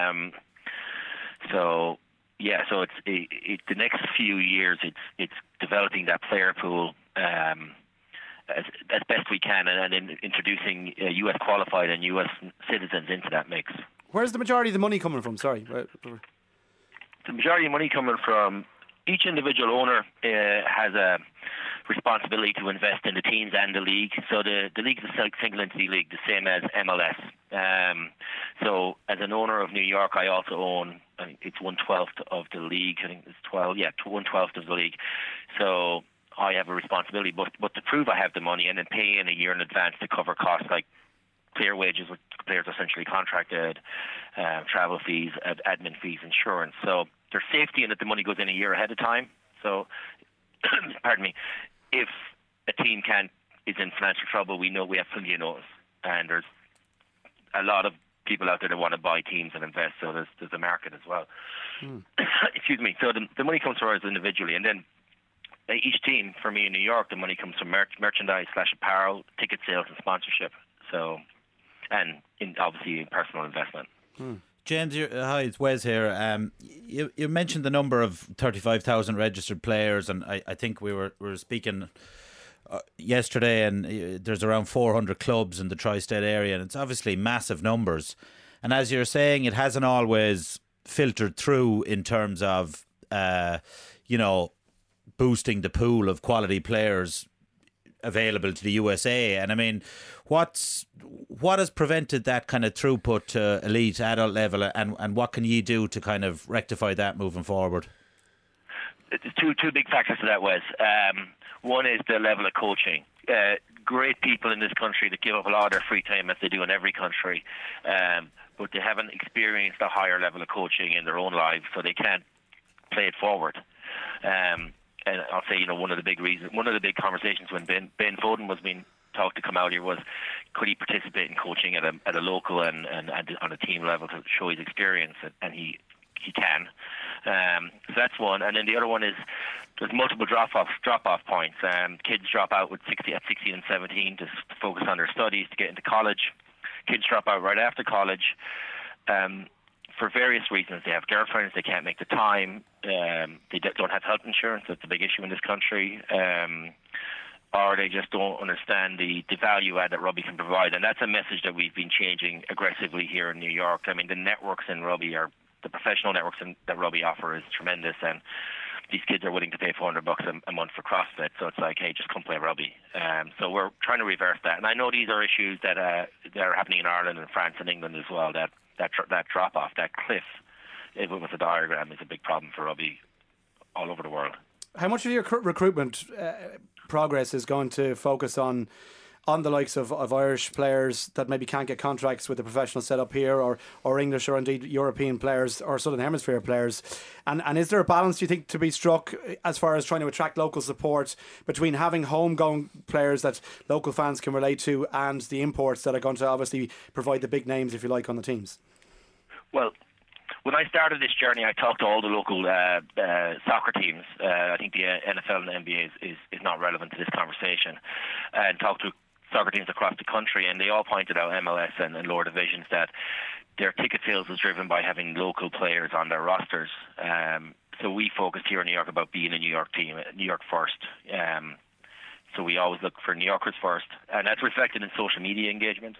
So it's the next few years. It's developing that player pool as best we can, and then introducing U.S. qualified and U.S. citizens into that mix. Where's the majority of the money coming from? Sorry, the majority of money coming from each individual owner has a responsibility to invest in the teams and the league. So the league is a single entity league, the same as MLS. So as an owner of New York, I also own, I think it's 1/12 of the league. I think it's 1/12 of the league. So I have a responsibility, but to prove I have the money and then pay in a year in advance to cover costs like player wages, which players are essentially contracted, travel fees, admin fees, insurance. So there's safety in that the money goes in a year ahead of time. So, pardon me, if a team is in financial trouble, we know we have plenty of notice, and there's a lot of people out there that want to buy teams and invest. So there's a market as well. Excuse me. So the money comes from us individually, and then each team, for me in New York, the money comes from merchandise/apparel, ticket sales, and sponsorship. So, and obviously personal investment. James, hi, it's Wes here. You mentioned the number of 35,000 registered players, and I think we were speaking yesterday, and there's around 400 clubs in the tri-state area, and it's obviously massive numbers. And as you're saying, it hasn't always filtered through in terms of, boosting the pool of quality players available to the USA. And I mean, what has prevented that kind of throughput to elite adult level, and what can you do to kind of rectify that moving forward? There's two big factors to that, Wes. One is the level of coaching. Great people in this country that give up a lot of their free time, as they do in every country, but they haven't experienced a higher level of coaching in their own lives, so they can't play it forward. And I'll say, one of the big conversations when Ben Foden was being talked to come out here was, could he participate in coaching at a local and on a team level to show his experience, and he can. So that's one. And then the other one is there's multiple drop-off points. Kids drop out at 16 and 17 to focus on their studies to get into college. Kids drop out right after college for various reasons. They have girlfriends, they can't make the time, they don't have health insurance, that's a big issue in this country, or they just don't understand the value add that rugby can provide. And that's a message that we've been changing aggressively here in New York. I mean, the networks in rugby the professional networks that rugby offer is tremendous, and these kids are willing to pay $400 a month for CrossFit, so it's like, hey, just come play rugby. So we're trying to reverse that, and I know these are issues that are happening in Ireland and France and England as well. That drop off, that cliff, with the diagram, is a big problem for rugby all over the world. How much of your recruitment progress is going to focus on the likes of Irish players that maybe can't get contracts with the professional setup here, or English or indeed European players or Southern Hemisphere players? And is there a balance, do you think, to be struck as far as trying to attract local support between having homegrown players that local fans can relate to and the imports that are going to obviously provide the big names, if you like, on the teams? Well, when I started this journey, I talked to all the local soccer teams. I think the NFL and the NBA is not relevant to this conversation. And talked to soccer teams across the country, and they all pointed out, MLS and lower divisions, that their ticket sales was driven by having local players on their rosters. So we focused here in New York about being a New York team, New York first. So we always look for New Yorkers first, and that's reflected in social media engagement.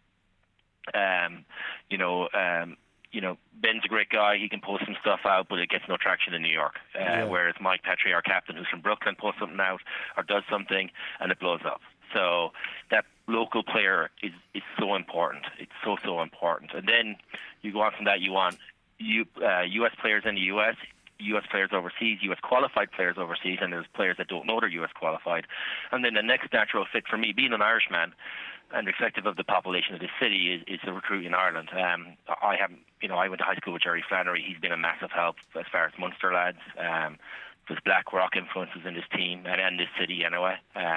Ben's a great guy. He can post some stuff out, but it gets no traction in New York. Whereas Mike Petrie, our captain, who's from Brooklyn, posts something out or does something, and it blows up. So that local player is so important. It's so important. And then you go on from that, you want U.S. players in the U.S., U.S. players overseas, U.S. qualified players overseas, and there's players that don't know they're U.S. qualified. And then the next natural fit for me, being an Irishman and reflective of the population of the city, is the recruit in Ireland. I went to high school with Jerry Flannery. He's been a massive help as far as Munster lads. There's Black Rock influences in this team and this city anyway.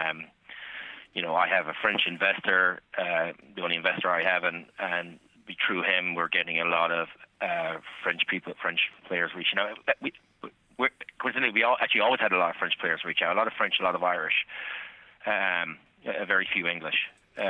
I have a French investor, the only investor I have, and through him we're getting a lot of French players reaching out. Coincidentally, we always had a lot of French players reach out, a lot of French, a lot of Irish, very few English.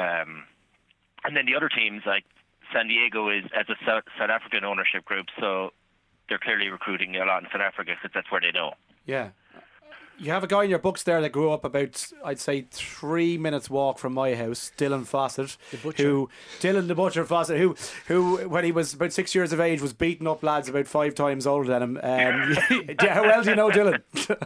And then the other teams, like San Diego, is as a South African ownership group, so they're clearly recruiting a lot in South Africa because that's where they know. Yeah. You have a guy in your books there that grew up about, I'd say, 3 minutes walk from my house, Dylan Fawcett. Dylan the Butcher Fawcett, who when he was about 6 years of age was beating up lads about 5 times older than him. How well do you know Dylan?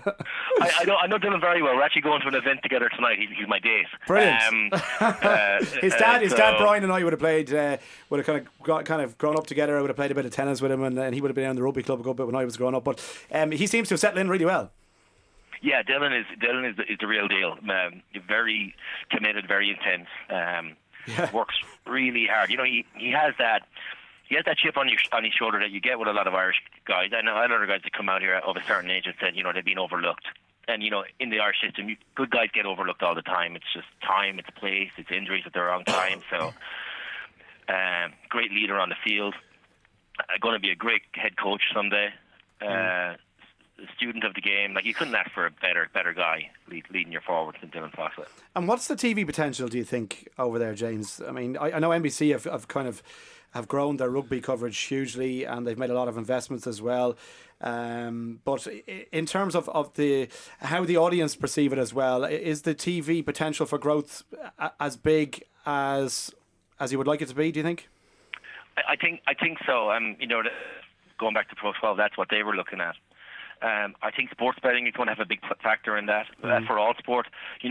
I know Dylan very well. We're actually going to an event together tonight. He's my date. Brilliant. His dad Brian and I would have played, would have kind of grown up together. I would have played a bit of tennis with him, and he would have been in the rugby club a good bit when I was growing up. But he seems to have settled in really well. Yeah, Dylan is the real deal. Very committed, very intense. Works really hard. He has that chip on his shoulder that you get with a lot of Irish guys. I know other guys that come out here of a certain age and said, they've been overlooked. And in the Irish system, good guys get overlooked all the time. It's just time, it's place, it's injuries at the wrong time. So, great leader on the field. Going to be a great head coach someday. A student of the game. Like, you couldn't ask for a better guy leading your forwards than Dylan Fawcett. And what's the TV potential, do you think, over there, James? I mean, I know NBC have grown their rugby coverage hugely, and they've made a lot of investments as well. But in terms of how the audience perceive it as well, is the TV potential for growth as big as you would like it to be, do you think? I think so. Going back to Pro 12, that's what they were looking at. I think sports betting is going to have a big factor in that for all sport.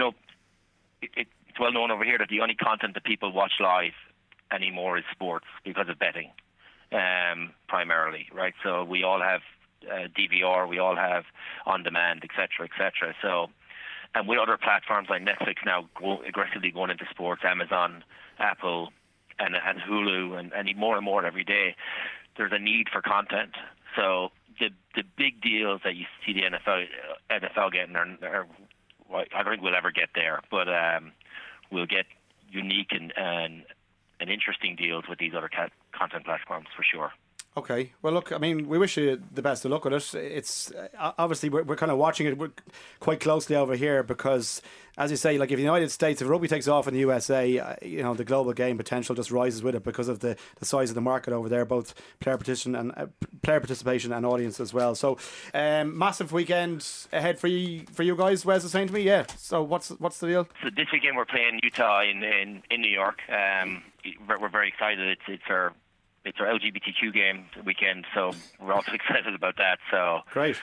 It's well known over here that the only content that people watch live anymore is sports because of betting, primarily, right? So we all have DVR, we all have on demand, etc., etc. So, and with other platforms like Netflix now aggressively going into sports, Amazon, Apple, and Hulu, and more and more every day, there's a need for content. So the big deals that you see the NFL getting are I don't think we'll ever get there, but we'll get unique and interesting deals with these other content platforms for sure. Okay. Well, look, I mean, we wish you the best of luck with it. It's obviously we're kind of watching it quite closely over here because, as you say, like if the United States, if rugby takes off in the USA, the global game potential just rises with it because of the size of the market over there, both player participation and audience as well. So, massive weekend ahead for you guys. Wes was saying to me, yeah. So what's the deal? So this weekend we're playing Utah in New York. We're very excited. It's our LGBTQ game weekend, so we're also excited about that. So great.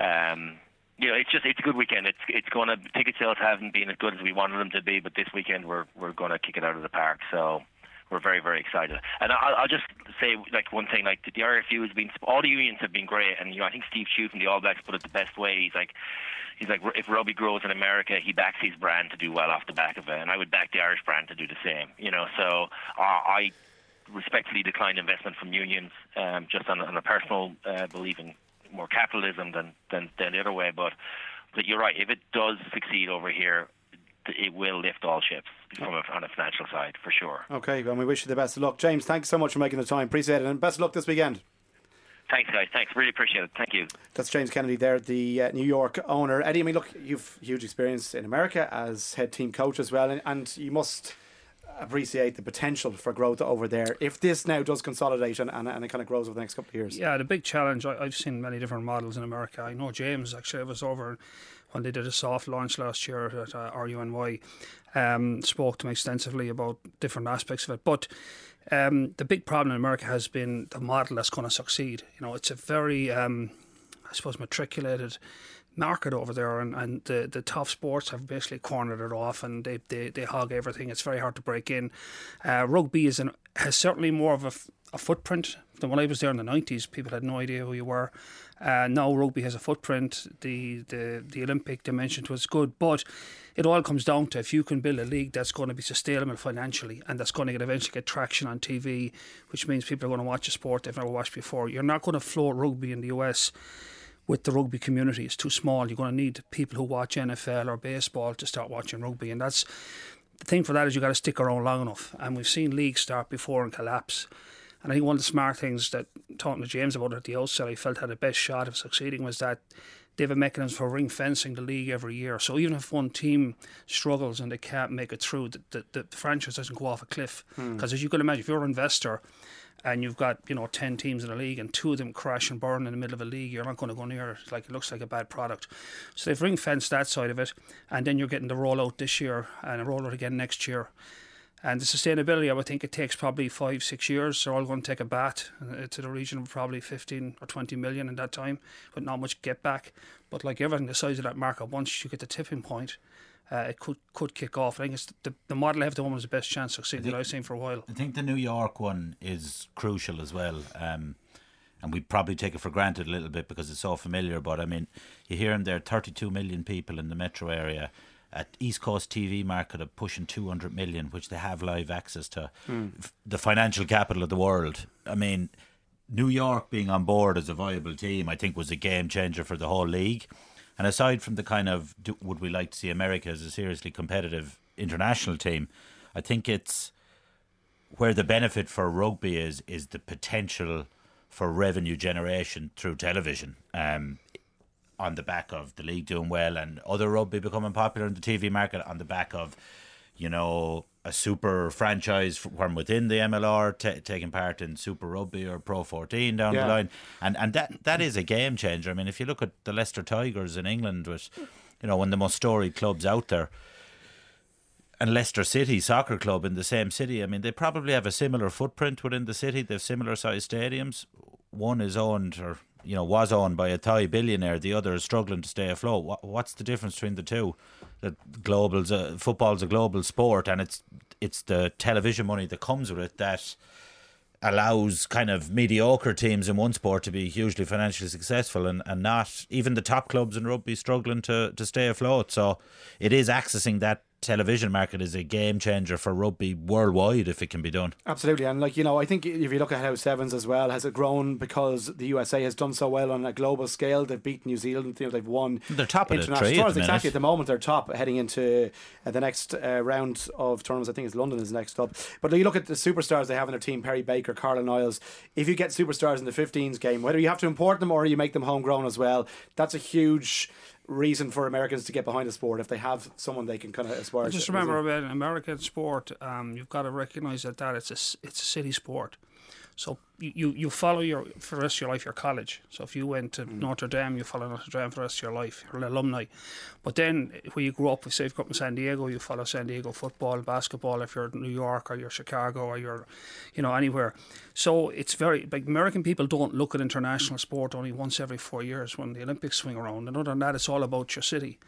It's a good weekend. It's going to ticket sales haven't been as good as we wanted them to be, but this weekend we're going to kick it out of the park. So we're very, very excited. And I'll just say like one thing, like the RFU has been, all the unions have been great, and I think Steve Shue from the All Blacks put it the best way. He's like, if rugby grows in America, he backs his brand to do well off the back of it, and I would back the Irish brand to do the same. So I respectfully declined investment from unions, just on a personal belief in more capitalism than the other way. But you're right. If it does succeed over here, it will lift all ships on a financial side for sure. Okay, well, we wish you the best of luck, James. Thanks so much for making the time. Appreciate it, and best of luck this weekend. Thanks, guys. Thanks. Really appreciate it. Thank you. That's James Kennedy there, the New York owner. Eddie, I mean, look, you've huge experience in America as head team coach as well, and you must appreciate the potential for growth over there if this now does consolidate and it kind of grows over the next couple of years. Yeah, the big challenge, I've seen many different models in America. I know James, actually, I was over when they did a soft launch last year at RUNY, spoke to me extensively about different aspects of it. But the big problem in America has been the model that's going to succeed. It's a very, matriculated market over there, and the top sports have basically cornered it off, and they hog everything. It's very hard to break in. Rugby has certainly more of a footprint than when I was there in the 90s. People had no idea who you were. Now rugby has a footprint. The Olympic dimension was good, but it all comes down to if you can build a league that's going to be sustainable financially and that's going to eventually get traction on TV, which means people are going to watch a sport they've never watched before. You're not going to float rugby in the US with the rugby community. It's too small. You're going to need people who watch NFL or baseball to start watching rugby, and that's the thing for that is you got to stick around long enough. And we've seen leagues start before and collapse. And I think one of the smart things that talking to James about it at the outset, I felt had the best shot of succeeding was that they have a mechanism for ring fencing the league every year. So even if one team struggles and they can't make it through, the franchise doesn't go off a cliff. Because as you can imagine, if you're an investor and you've got 10 teams in a league and 2 of them crash and burn in the middle of a league, you're not going to go near it. It looks like a bad product. So they've ring fenced that side of it, and then you're getting the rollout this year and a rollout again next year. And the sustainability, I would think it takes probably 5-6 years. They're all going to take a bat to the region of probably 15 or 20 million in that time, with not much get back. But like everything, the size of that market, once you get the tipping point, it could kick off. I think it's the model I have at the moment is the best chance of succeeding that I've seen for a while. I think the New York one is crucial as well. And we probably take it for granted a little bit because it's so familiar. But I mean, you hear them there, 32 million people in the metro area. At East Coast TV market of pushing 200 million, which they have live access to, the financial capital of the world. I mean, New York being on board as a viable team, I think was a game changer for the whole league. And aside from the kind of, would we like to see America as a seriously competitive international team, I think it's where the benefit for rugby is the potential for revenue generation through television. On the back of the league doing well and other rugby becoming popular in the TV market, on the back of, a super franchise from within the MLR taking part in Super Rugby or Pro 14 down the line. And that is a game changer. I mean, if you look at the Leicester Tigers in England, with, one of the most storied clubs out there, and Leicester City Soccer Club in the same city, I mean, they probably have a similar footprint within the city. They have similar sized stadiums. One is owned or was owned by a Thai billionaire. The other is struggling to stay afloat. What's the difference between the two? That football's a global sport, and it's the television money that comes with it that allows kind of mediocre teams in one sport to be hugely financially successful, and not even the top clubs in rugby struggling to stay afloat. So it is accessing that television market is a game changer for rugby worldwide if it can be done. Absolutely, and like, you know, I think if you look at how Sevens as well, has it grown because the USA has done so well on a global scale? They've beaten New Zealand, you know, they've won. They're top of the international tree tournaments. at the Exactly, minute. at the moment they're top, heading into the next round of tournaments. I think it's London is next up. But you look at the superstars they have in their team: Perry Baker, Carla Niles. If you get superstars in the 15s game, whether you have to import them or you make them homegrown as well, that's a huge reason for Americans to get behind the sport if they have someone they can kind of aspire to. Just remember, about an American sport, you've got to recognise that it's a city sport. So you follow for the rest of your life your college. So if you went to Notre Dame, you follow Notre Dame for the rest of your life. You're an alumni. But then when you grow up, say if you grew up in San Diego, you follow San Diego football, basketball. If you're in New York or you're Chicago or you're, you know, anywhere. So it's very, like, American people don't look at international sport only once every 4 years when the Olympics swing around. And other than that, it's all about your city.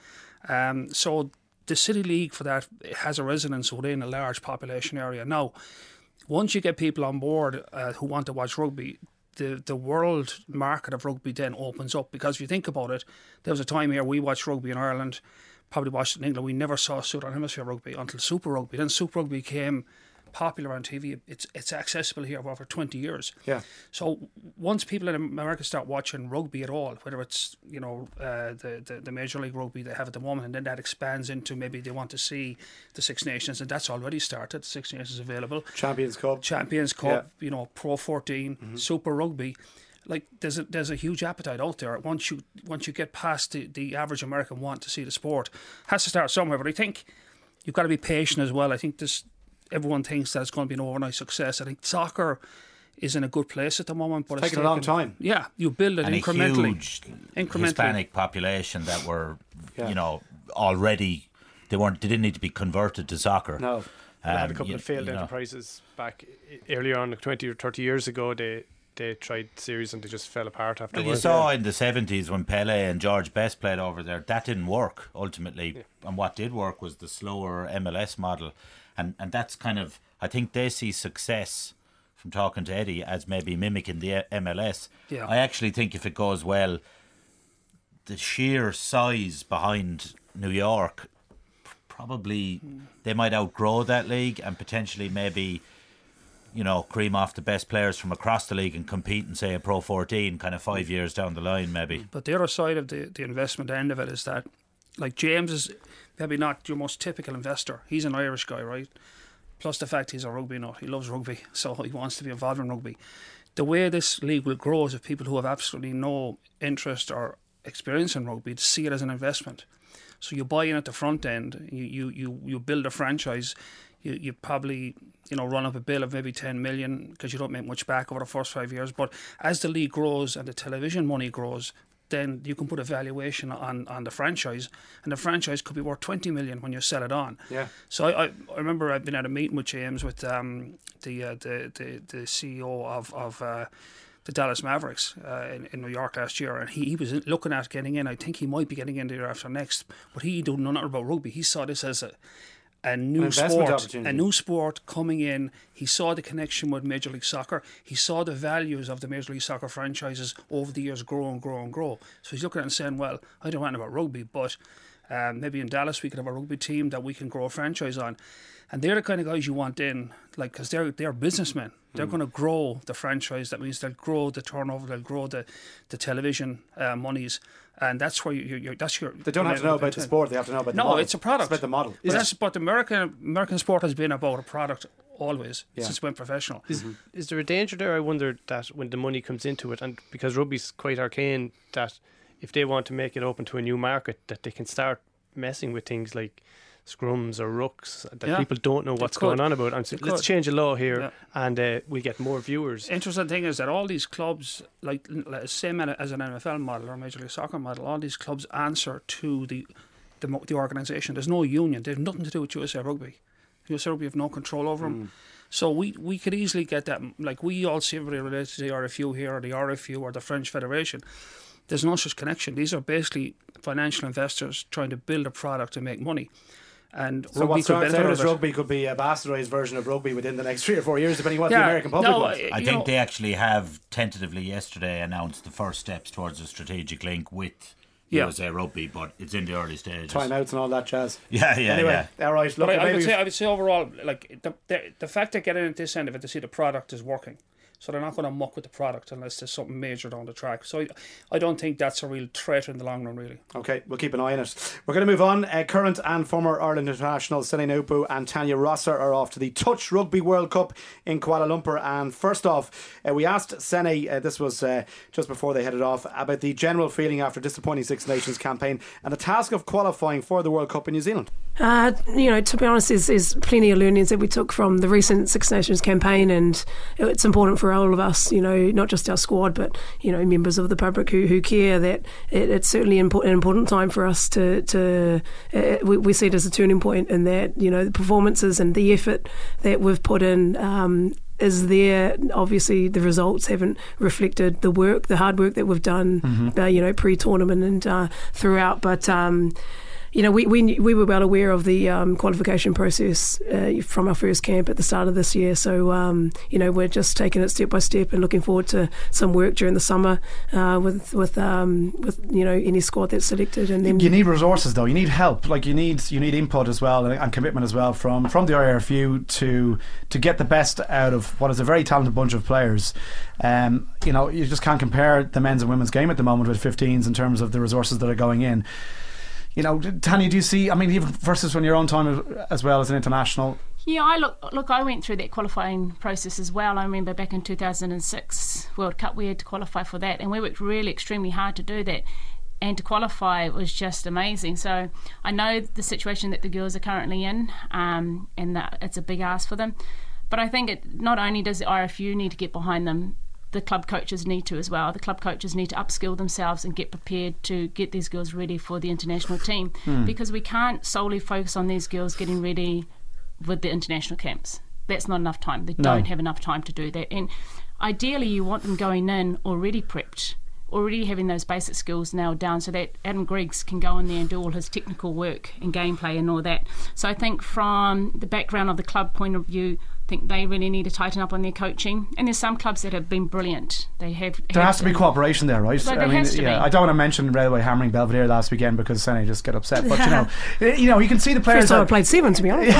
So the City League for that has a resonance within a large population area. Now, once you get people on board who want to watch rugby, the world market of rugby then opens up. Because if you think about it, there was a time here we watched rugby in Ireland, probably watched it in England. We never saw Southern Hemisphere rugby until Super Rugby. Then Super Rugby became popular on TV. It's accessible here for over 20 years. Yeah. So once people in America start watching rugby at all, whether it's, you know, the Major League Rugby they have at the moment, and then that expands into maybe they want to see the Six Nations, and that's already started. Six Nations available. Champions Cup, yeah. You know, Pro 14, Super Rugby. Like there's a huge appetite out there. Once you get past the average American want to see the sport, has to start somewhere. But I think you've got to be patient as well. I think everyone thinks that it's going to be an overnight success. I think soccer is in a good place at the moment, but it's taken a long time. Yeah, you build it and incrementally. A huge Hispanic population that were, you know, already they didn't need to be converted to soccer. No, they had a couple of failed enterprises back earlier on, like 20 or 30 years ago. They tried series and they just fell apart afterwards. Well, you saw in the 70s when Pele and George Best played over there, that didn't work ultimately. Yeah. And what did work was the slower MLS model. And that's kind of, I think they see success from talking to Eddie as maybe mimicking the MLS. Yeah. I actually think if it goes well, the sheer size behind New York, probably they might outgrow that league and potentially maybe, you know, cream off the best players from across the league and compete in, say, a Pro 14 kind of 5 years down the line maybe. But the other side of the investment end of it is that, like, James is maybe not your most typical investor. He's an Irish guy, right? Plus the fact he's a rugby nut. He loves rugby, so he wants to be involved in rugby. The way this league will grow is if people who have absolutely no interest or experience in rugby to see it as an investment. So you buy in at the front end, you build a franchise, you probably, you know, run up a bill of maybe 10 million because you don't make much back over the first 5 years. But as the league grows and the television money grows, then you can put a valuation on the franchise, and the franchise could be worth 20 million when you sell it on. Yeah. So I remember I've been at a meeting with James with the CEO of the Dallas Mavericks in New York last year, and he was looking at getting in. I think he might be getting in the year after next, but he don't know nothing about rugby. He saw this as a new sport coming in. He saw the connection with Major League Soccer. He saw the values of the Major League Soccer franchises over the years grow and grow and grow. So he's looking at it and saying, well, I don't know about rugby, but maybe in Dallas we could have a rugby team that we can grow a franchise on. And they're the kind of guys you want in, like, because they're businessmen. They're going to grow the franchise. That means they'll grow the turnover, they'll grow the television monies. And that's where that's your. They don't have to know about the sport. They have to know about the model. No, it's a product. It's about the model. But the American sport has been about a product always since it went professional. Is there a danger there? I wonder that when the money comes into it, and because rugby's quite arcane, that if they want to make it open to a new market, that they can start messing with things like scrums or rucks that people don't know what's going on about. And so let's change the law here, and we get more viewers. Interesting thing is that all these clubs, like same as an NFL model or Major League Soccer model, all these clubs answer to the organisation. There's no union. They have nothing to do with USA Rugby. USA Rugby have no control over them. So we could easily get that. Like, we all see everybody related to the RFU here, or the RFU, or the French Federation. There's no such connection. These are basically financial investors trying to build a product to make money. And so what's saying is rugby could be a bastardised version of rugby within the next 3 or 4 years, depending what the American public wants. I think they actually have tentatively yesterday announced the first steps towards a strategic link with USA Rugby, but it's in the early stages. Timeouts and all that jazz. Yeah. Anyway, all right. Look, but I would say overall, like the fact that getting at this end of it to see the product is working. So they're not going to muck with the product unless there's something major down the track. So I don't think that's a real threat in the long run, really. Okay, we'll keep an eye on it. We're going to move on. Current and former Ireland international Sene Nupu and Tanya Rosser are off to the Touch Rugby World Cup in Kuala Lumpur. And first off, we asked Sene, this was just before they headed off, about the general feeling after a disappointing Six Nations campaign and the task of qualifying for the World Cup in New Zealand. To be honest, there's plenty of learnings that we took from the recent Six Nations campaign, and it's important for all of us, not just our squad, but members of the public who care, that it's certainly an important time for us to we see it as a turning point, in that the performances and the effort that we've put in is there. Obviously the results haven't reflected the hard work that we've done pre-tournament and throughout, but we were well aware of the qualification process from our first camp at the start of this year. So, we're just taking it step by step and looking forward to some work during the summer with any squad that's selected. And then you need resources, though. You need help. Like you need input as well, and commitment as well from the IRFU to get the best out of what is a very talented bunch of players. You just can't compare the men's and women's game at the moment with 15s in terms of the resources that are going in. Tanya, do you see, even versus when your own time as well as an international? Yeah, I went through that qualifying process as well. I remember back in 2006 World Cup, we had to qualify for that, and we worked really extremely hard to do that. And to qualify was just amazing. So I know the situation that the girls are currently in, and that it's a big ask for them. But I think not only does the IRFU need to get behind them, the club coaches need to as well. The club coaches need to upskill themselves and get prepared to get these girls ready for the international team, because we can't solely focus on these girls getting ready with the international camps. That's not enough time. They don't have enough time to do that. And ideally you want them going in already prepped, already having those basic skills nailed down, so that Adam Griggs can go in there and do all his technical work and gameplay and all that. So I think from the background of the club point of view, I think they really need to tighten up on their coaching. And there's some clubs that have been brilliant. There has to be cooperation there, right? Has to be. I don't want to mention Railway hammering Belvedere last weekend because Sene just get upset. But you can see the players. First time I played 7, to be honest.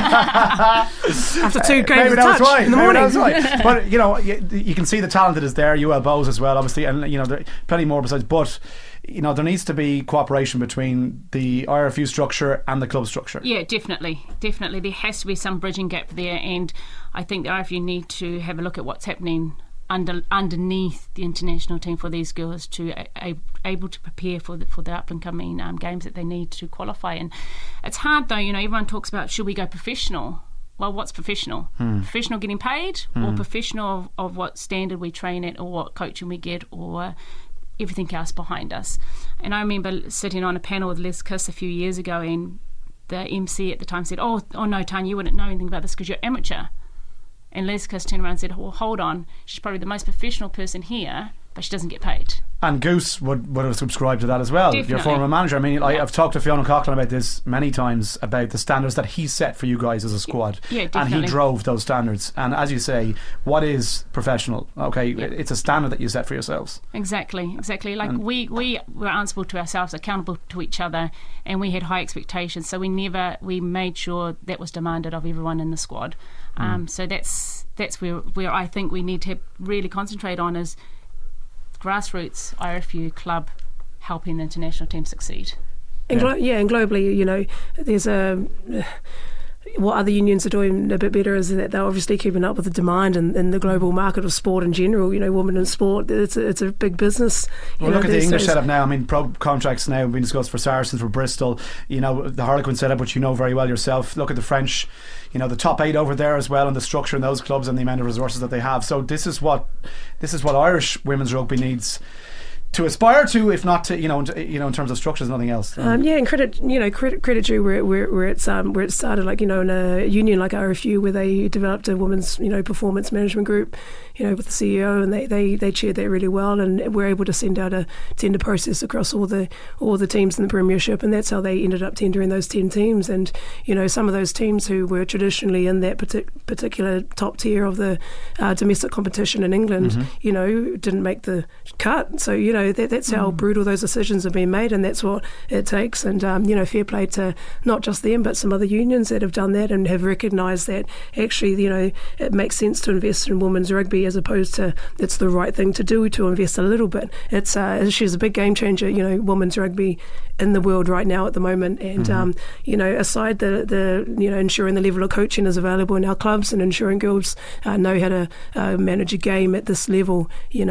After 2 games of touch right. in the morning. That's right. But you can see the talent that is there. UL Bows as well, obviously, and there are plenty more besides. But there needs to be cooperation between the IRFU structure and the club structure. Yeah, definitely. There has to be some bridging gap there, and I think the IRFU need to have a look at what's happening underneath the international team for these girls to able to prepare for the up and coming games that they need to qualify. And it's hard though. Everyone talks about, should we go professional? Well, what's professional? Professional getting paid, or professional of what standard we train at, or what coaching we get, or everything else behind us. And I remember sitting on a panel with Les Kiss a few years ago, and the MC at the time said, oh no, Tanya, you wouldn't know anything about this because you're amateur. And Les Kiss turned around and said, well, hold on, she's probably the most professional person here, but she doesn't get paid. And Goose would have subscribed to that as well. Definitely. Your former manager. I've talked to Fiona Coughlin about this many times, about the standards that he set for you guys as a squad. Yeah, definitely. And he drove those standards. And as you say, what is professional? Okay, it's a standard that you set for yourselves. Exactly. Like we were answerable to ourselves, accountable to each other, and we had high expectations. So we made sure that was demanded of everyone in the squad. So that's where I think we need to really concentrate on, is grassroots IRFU club helping the international team succeed. And globally, there's what other unions are doing a bit better is that they're obviously keeping up with the demand in the global market of sport in general. Women in sport, it's a big business. Well, look at the English setup now. Pro contracts now being discussed for Saracens, for Bristol. The Harlequin setup, which you know very well yourself. Look at the French. The top 8 over there as well, and the structure in those clubs and the amount of resources that they have. So this is what Irish women's rugby needs to aspire to, if not to, in terms of structures, nothing else. And credit due where it started, in a union like RFU, where they developed a women's, performance management group. with the CEO, and they chaired that really well, and were able to send out a tender process across all the teams in the Premiership, and that's how they ended up tendering those 10 teams. And some of those teams who were traditionally in that particular top tier of the domestic competition in England, didn't make the cut. So that's how brutal those decisions have been made, and that's what it takes. And fair play to not just them, but some other unions that have done that and have recognised that actually it makes sense to invest in women's rugby, as opposed to it's the right thing to do to invest a little bit. She's a big game changer, women's rugby in the world right now at the moment. And aside the ensuring the level of coaching is available in our clubs and ensuring girls know how to manage a game at this level, you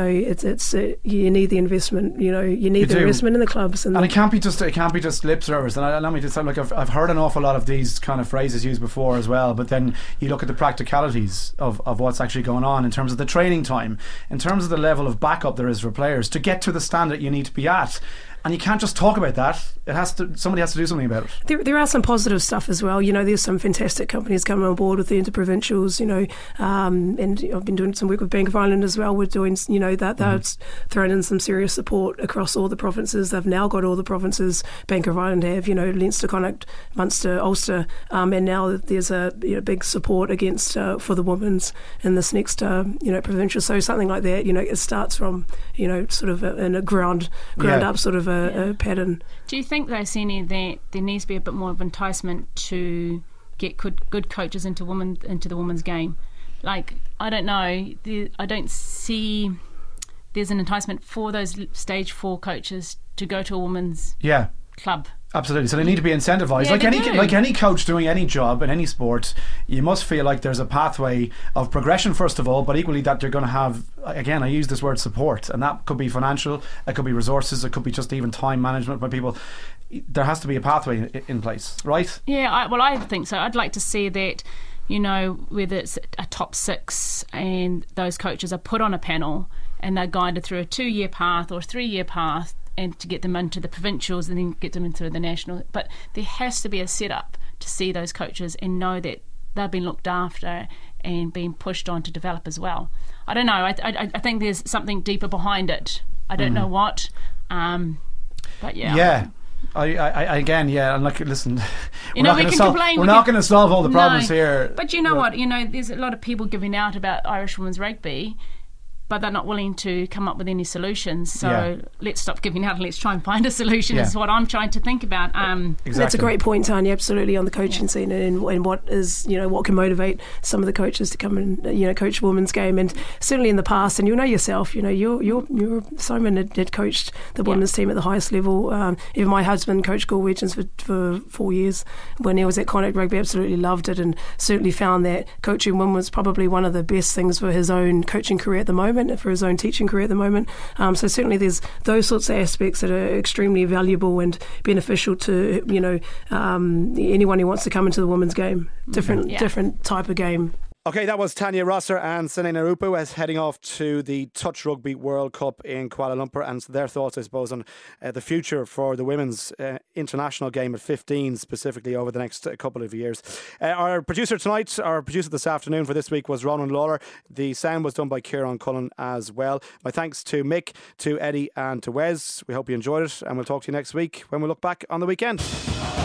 need the investment. You need the investment in the clubs, and it can't be just lip service. And allow me to say, like, I've heard an awful lot of these kind of phrases used before as well. But then you look at the practicalities of what's actually going on in terms of the training time, in terms of the level of backup there is for players to get to the standard you need to be at. And you can't just talk about that. Somebody has to do something about it. There are some positive stuff as well. There's some fantastic companies coming on board with the interprovincials. And I've been doing some work with Bank of Ireland as well. We're doing, they're throwing in some serious support across all the provinces. They've now got all the provinces. Bank of Ireland have, Leinster, Connacht, Munster, Ulster, and now there's a big support against for the women's in this next provincial. So something like that. It starts from sort of in a ground up sort of a pattern. Do you think, though, Sini, that there needs to be a bit more of enticement to get good coaches into the women's game? Like, I don't know, I don't see there's an enticement for those stage 4 coaches to go to a women's club. Absolutely. So they need to be incentivised. Like any coach doing any job in any sport, you must feel like there's a pathway of progression, first of all, but equally that you're going to have, again, I use this word support, and that could be financial, it could be resources, it could be just even time management by people. There has to be a pathway in place, right? Yeah, I think so. I'd like to see that, whether it's a top 6 and those coaches are put on a panel and they're guided through a 2-year path or a 3-year path, and to get them into the provincials and then get them into the national. But there has to be a setup to see those coaches and know that they've been looked after and being pushed on to develop as well. I don't know. I think there's something deeper behind it. I don't know what. But yeah. Yeah. I again, yeah, and like, listen, we're not going to solve all the problems here. But you know what? There's a lot of people giving out about Irish women's rugby, but they're not willing to come up with any solutions. So let's stop giving out and let's try and find a solution. Is what I'm trying to think about. Exactly. That's a great point, Tanya. Absolutely, on the coaching scene and what is what can motivate some of the coaches to come and coach women's game. And certainly in the past, and yourself, you're Simon had coached the women's team at the highest level. Even my husband coached Gore Wedgins for 4 years when he was at Connacht Rugby. Absolutely loved it, and certainly found that coaching women was probably one of the best things for his own coaching career at the moment, for his own teaching career at the moment. So certainly there's those sorts of aspects that are extremely valuable and beneficial to anyone who wants to come into the women's game. Different type of game. Okay, that was Tanya Rosser and Sine Narupu as heading off to the Touch Rugby World Cup in Kuala Lumpur, and their thoughts, I suppose, on the future for the women's international game at 15 specifically over the next couple of years. Our producer this afternoon for this week was Ronan Lawler. The sound was done by Kieran Cullen as well. My thanks to Mick, to Eddie and to Wes. We hope you enjoyed it, and we'll talk to you next week when we look back on the weekend.